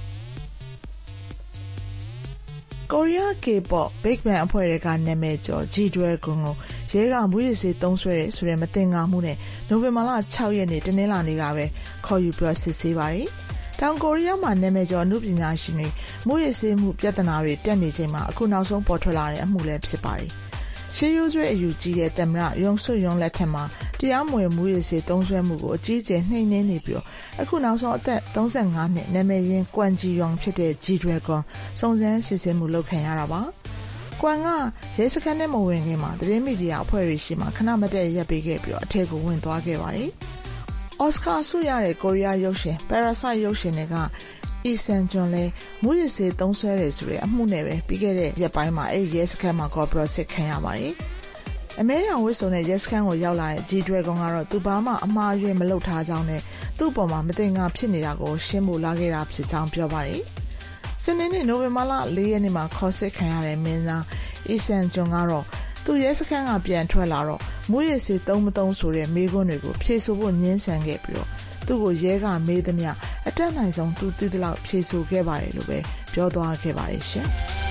Korea K-pop Big Bang အဖွဲ့တွေကနာမည်ကျော် G-Dragon ကိုရဲကမူရစ်စေးသုံးဆွဲတယ်ဆိုတဲ့မတင်ကားမှုနဲ့နိုဝင်ဘာလ6ရက်နေ့တနင်္လာနေ့ကပဲခေါ်ယူပြီးစစ်ဆေးပါတယ်။တောင်ကိုရီးယားမှာနာမည်ကျော်အမှုပညာရှင်တွေမူရစ်စေးမှုပြဿနာတွေတက်နေချိန်မှာအခုနောက်ဆုံးပေါ်ထွက်လာတဲ့အမှုလည်းဖြစ်ပါတယ်။ရှေးရိုးဆွဲအယူကြီးတဲ့သမ္မတယုံဆွယုံလက်ထက်မှာတရားမဝင်မူရစ်စေးသုံးဆွဲမှုကိုအကြီးအကျယ်နှိမ်နင်းနေပြီးအခုနောက်ဆုံးအသက်35နှစ်နာမည်ရင်းကွမ်ဂျီယောင်ဖြစ်တဲ့ G-Dragon စုံစမ်းစစ်ဆေးမှုလုပ်ခံရတာပါ။ကွမ်ကရဲစခန်းနဲ့မဝင်ခင်မှာသတင်းမီဒီယာအဖွဲ့တွေရှိမှခဏမတည့်ရက်ပေးခဲ့ပြီးအထက်ကိုဝင်သွားခဲ့ပါတယ်။အော်စကာဆုရတဲ့ကိုရီးယားရုပ်ရှင် Parasite ရုပ်ရှင်တွေကအီဆန်ဂျွန်လဲမူရစ်စေးသုံးဆွဲတယ်ဆိုတဲ့အမှုနဲ့ပဲပြီးခဲ့တဲ့ရက်ပိုင်းမှာအဲ့ရဲစခန်းမှာကော်ပရော့စစ်ခံရပါတယ်။အမေရောင်ဝစ်စုံနဲ့ရဲစခန်းကိုရောက်လာတဲ့ G-Dragon ကတော့သူဘာမှအမှားအယွင်းမလုပ်ထားကြောင်းနဲ့သူ့ပေါ်မှာမတင်ငါဖြစ်နေတာကိုရှင်းဖို့လာခဲ့တာဖြစ်ကြောင်းပြောပါတယ်။စနေနေ့နိုဝင်ဘာလ4ရက်နေ့မှာခေါ်စစ်ခံရတဲ့မင်းသားအီဆန်ဂျွန်ကတော့သူရဲစခန်းကပြန်ထွက်လာတော့မူရစ်စေးသုံးမသုံးဆိုတဲ့မေးခွန်းတွေကိုဖြေဆိုဖို့ညှင်းဆန်ခဲ့ပြီးတော့သူ့ကိုရဲကမေးသမျှအတက်နိုင်ဆုံးသူသိသလောက်ဖြေဆိုခဲ့ပါတယ်လို့ပဲပြောသွားခဲ့ပါတယ်ရှင်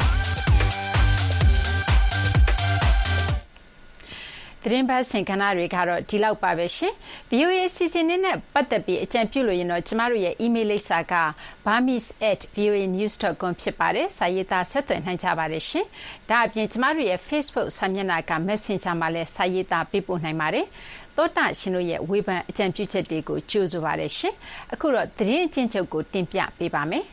သတင်းပတ်စင်ကဏ္ဍတွေကတော့ဒီလောက်ပါပဲရှင် VOA စီစဉ်နဲ့ပတ်သက်ပြီးအကြံပြုလို့ရင်တော့ကျမတို့ရဲ့ email လိပ်စာက burmese@voanews.com ဖြစ်ပါတယ်စာရေးသားဆက်သွယ်နိုင်ကြပါတယ်ရှင်ဒါအပြင်ကျမတို့ရဲ့ Facebook စာမျက်နှာက Messenger မှာလည်းစာရေးသားပေးပို့နိုင်ပါတယ်သောတာရှင်တို့ရဲ့ဝေဖန်အကြံပြုချက်တွေကိုကြိုဆိုပါရရှင်အခုတော့သတင်းအကျဉ်းချုပ်ကိုတင်ပြပေးပါမယ်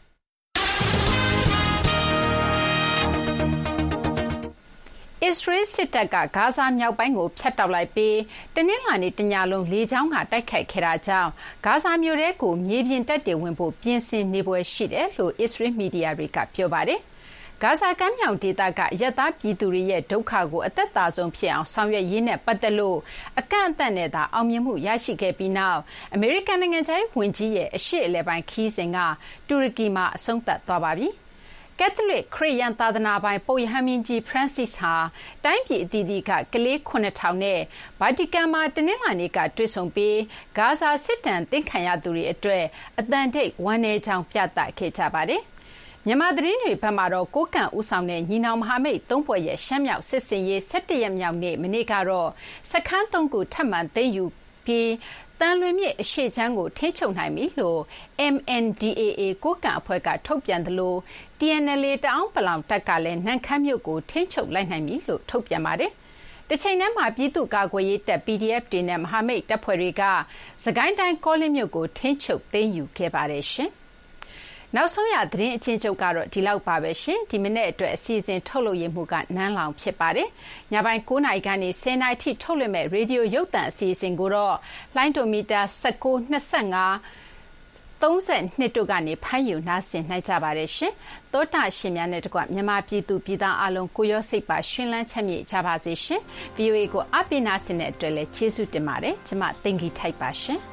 အစ္စရေးစစ်တပ်ကဂါဇာမြောက်ပိုင်းကိုဖျက်တောက်လိုက်ပြီးတနင်္လာနေ့တညလုံးလေကြောင်းကတိုက်ခိုက်ခဲ့တာကြောင့်ဂါဇာမြို့ထဲကိုမြေပြင်တပ်တွေဝင်ဖို့ပြင်ဆင်နေပွဲရှိတယ်လို့အစ္စရေးမီဒီယာတွေကပြောပါတယ်ဂါဇာကမ်းမြောင်ဒေသကအရပ်သားပြည်သူတွေရဲ့ဒုက္ခကိုအသက်သာဆုံးဖြစ်အောင်ဆောင်ရွက်ရေးနဲ့ပတ်သက်လို့အကန့်အသတ်နဲ့သာအောင်မြင်မှုရရှိခဲ့ပြီးနောက်အမေရိကန်နိုင်ငံခြားရေးဝန်ကြီးရဲ့အရှေ့အလယ်ပိုင်းခရီးစဉ်ကတူရကီမှာအဆုံးသတ်သွားပါပြီ။ကက်သလစ်ခရစ်ယာန်သာသနာပိုင်ပုပ်ရဟန်းမင်းကြီး Francis ဟာတိုင်းပြည်အသီးသီးကကလေး 9,000 နဲ့ဗာတီကန်မှာတနင်္လာနေ့ကတွေ့ဆုံပြီးဂါဇာစစ်ဒဏ်သင့်ခံရသူတွေအတွက်အသံတိတ်ဝမ်းနည်းကြောင်းပြသခဲ့ကြပါတယ်။မြန်မာသတင်းတွေဘက်မှာတော့ကိုးကန့်ဦးဆောင်တဲ့ညီနောင်မဟာမိတ်3ဖွဲ့ရဲ့ရှမ်းမြောက်စစ်စင်ရေး17ရက်မြောက်နေ့မနေ့ကတော့စခန်း3ခုထပ်မံသိမ်းယူပြီးတန်လွင်မြစ်အရှေ့ချမ်းကိုထိန်းချုပ်နိုင်ပြီလို့ MNDAA ကိုးကန့်အဖွဲ့ကထုတ်ပြန်သလို TNLA တအောင်းပလောင်တပ်ကလည်းနန့်ခမ်းမြို့ကိုထိန်းချုပ်လိုက်နိုင်ပြီလို့ထုတ်ပြန်ပါတယ်။တချိန်တည်းမှာပြည်သူ့ကာကွယ်ရေးတပ် PDF တွေနဲ့မဟာမိတ်တပ်ဖွဲ့တွေကစကိုင်းတိုင်းကောလင်းမြို့ကိုထိန်းချုပ်သိမ်းယူခဲ့ပါတယ်ရှင်။နောက်ဆုံးရသတင်းအချင်းချုပ်ကတော့ဒီလောက်ပါပဲရှင်ဒီမနေ့အတွက်အစီအစဉ်ထုတ်လွှင့်ရမှုကနန်းလောင်ဖြစ်ပါတယ်ညပိုင်း9:00နာရီကနေ10:00နာရီထိထုတ်လွှင့်မဲ့ရေဒီယိုရုပ်သံအစီအစဉ်ကိုတော့လိုင်းဒိုမီတာ1925 32တို့ကနေဖမ်းယူနားဆင်နိုင်ကြပါတယ်ရှင်။သောတာရှင်များနဲ့တကွမြန်မာပြည်သူပြည်သားအလုံးကိုရောစိတ်ပါရှင်လန်းချမ်းမြေ့ကြပါစေရှင်။ VOA ကိုအားပေးနားဆင်တဲ့အတွက်လည်းကျေးဇူးတင်ပါတယ်။ကျွန်မသိင်္ဂီထိုက်ပါရှင်။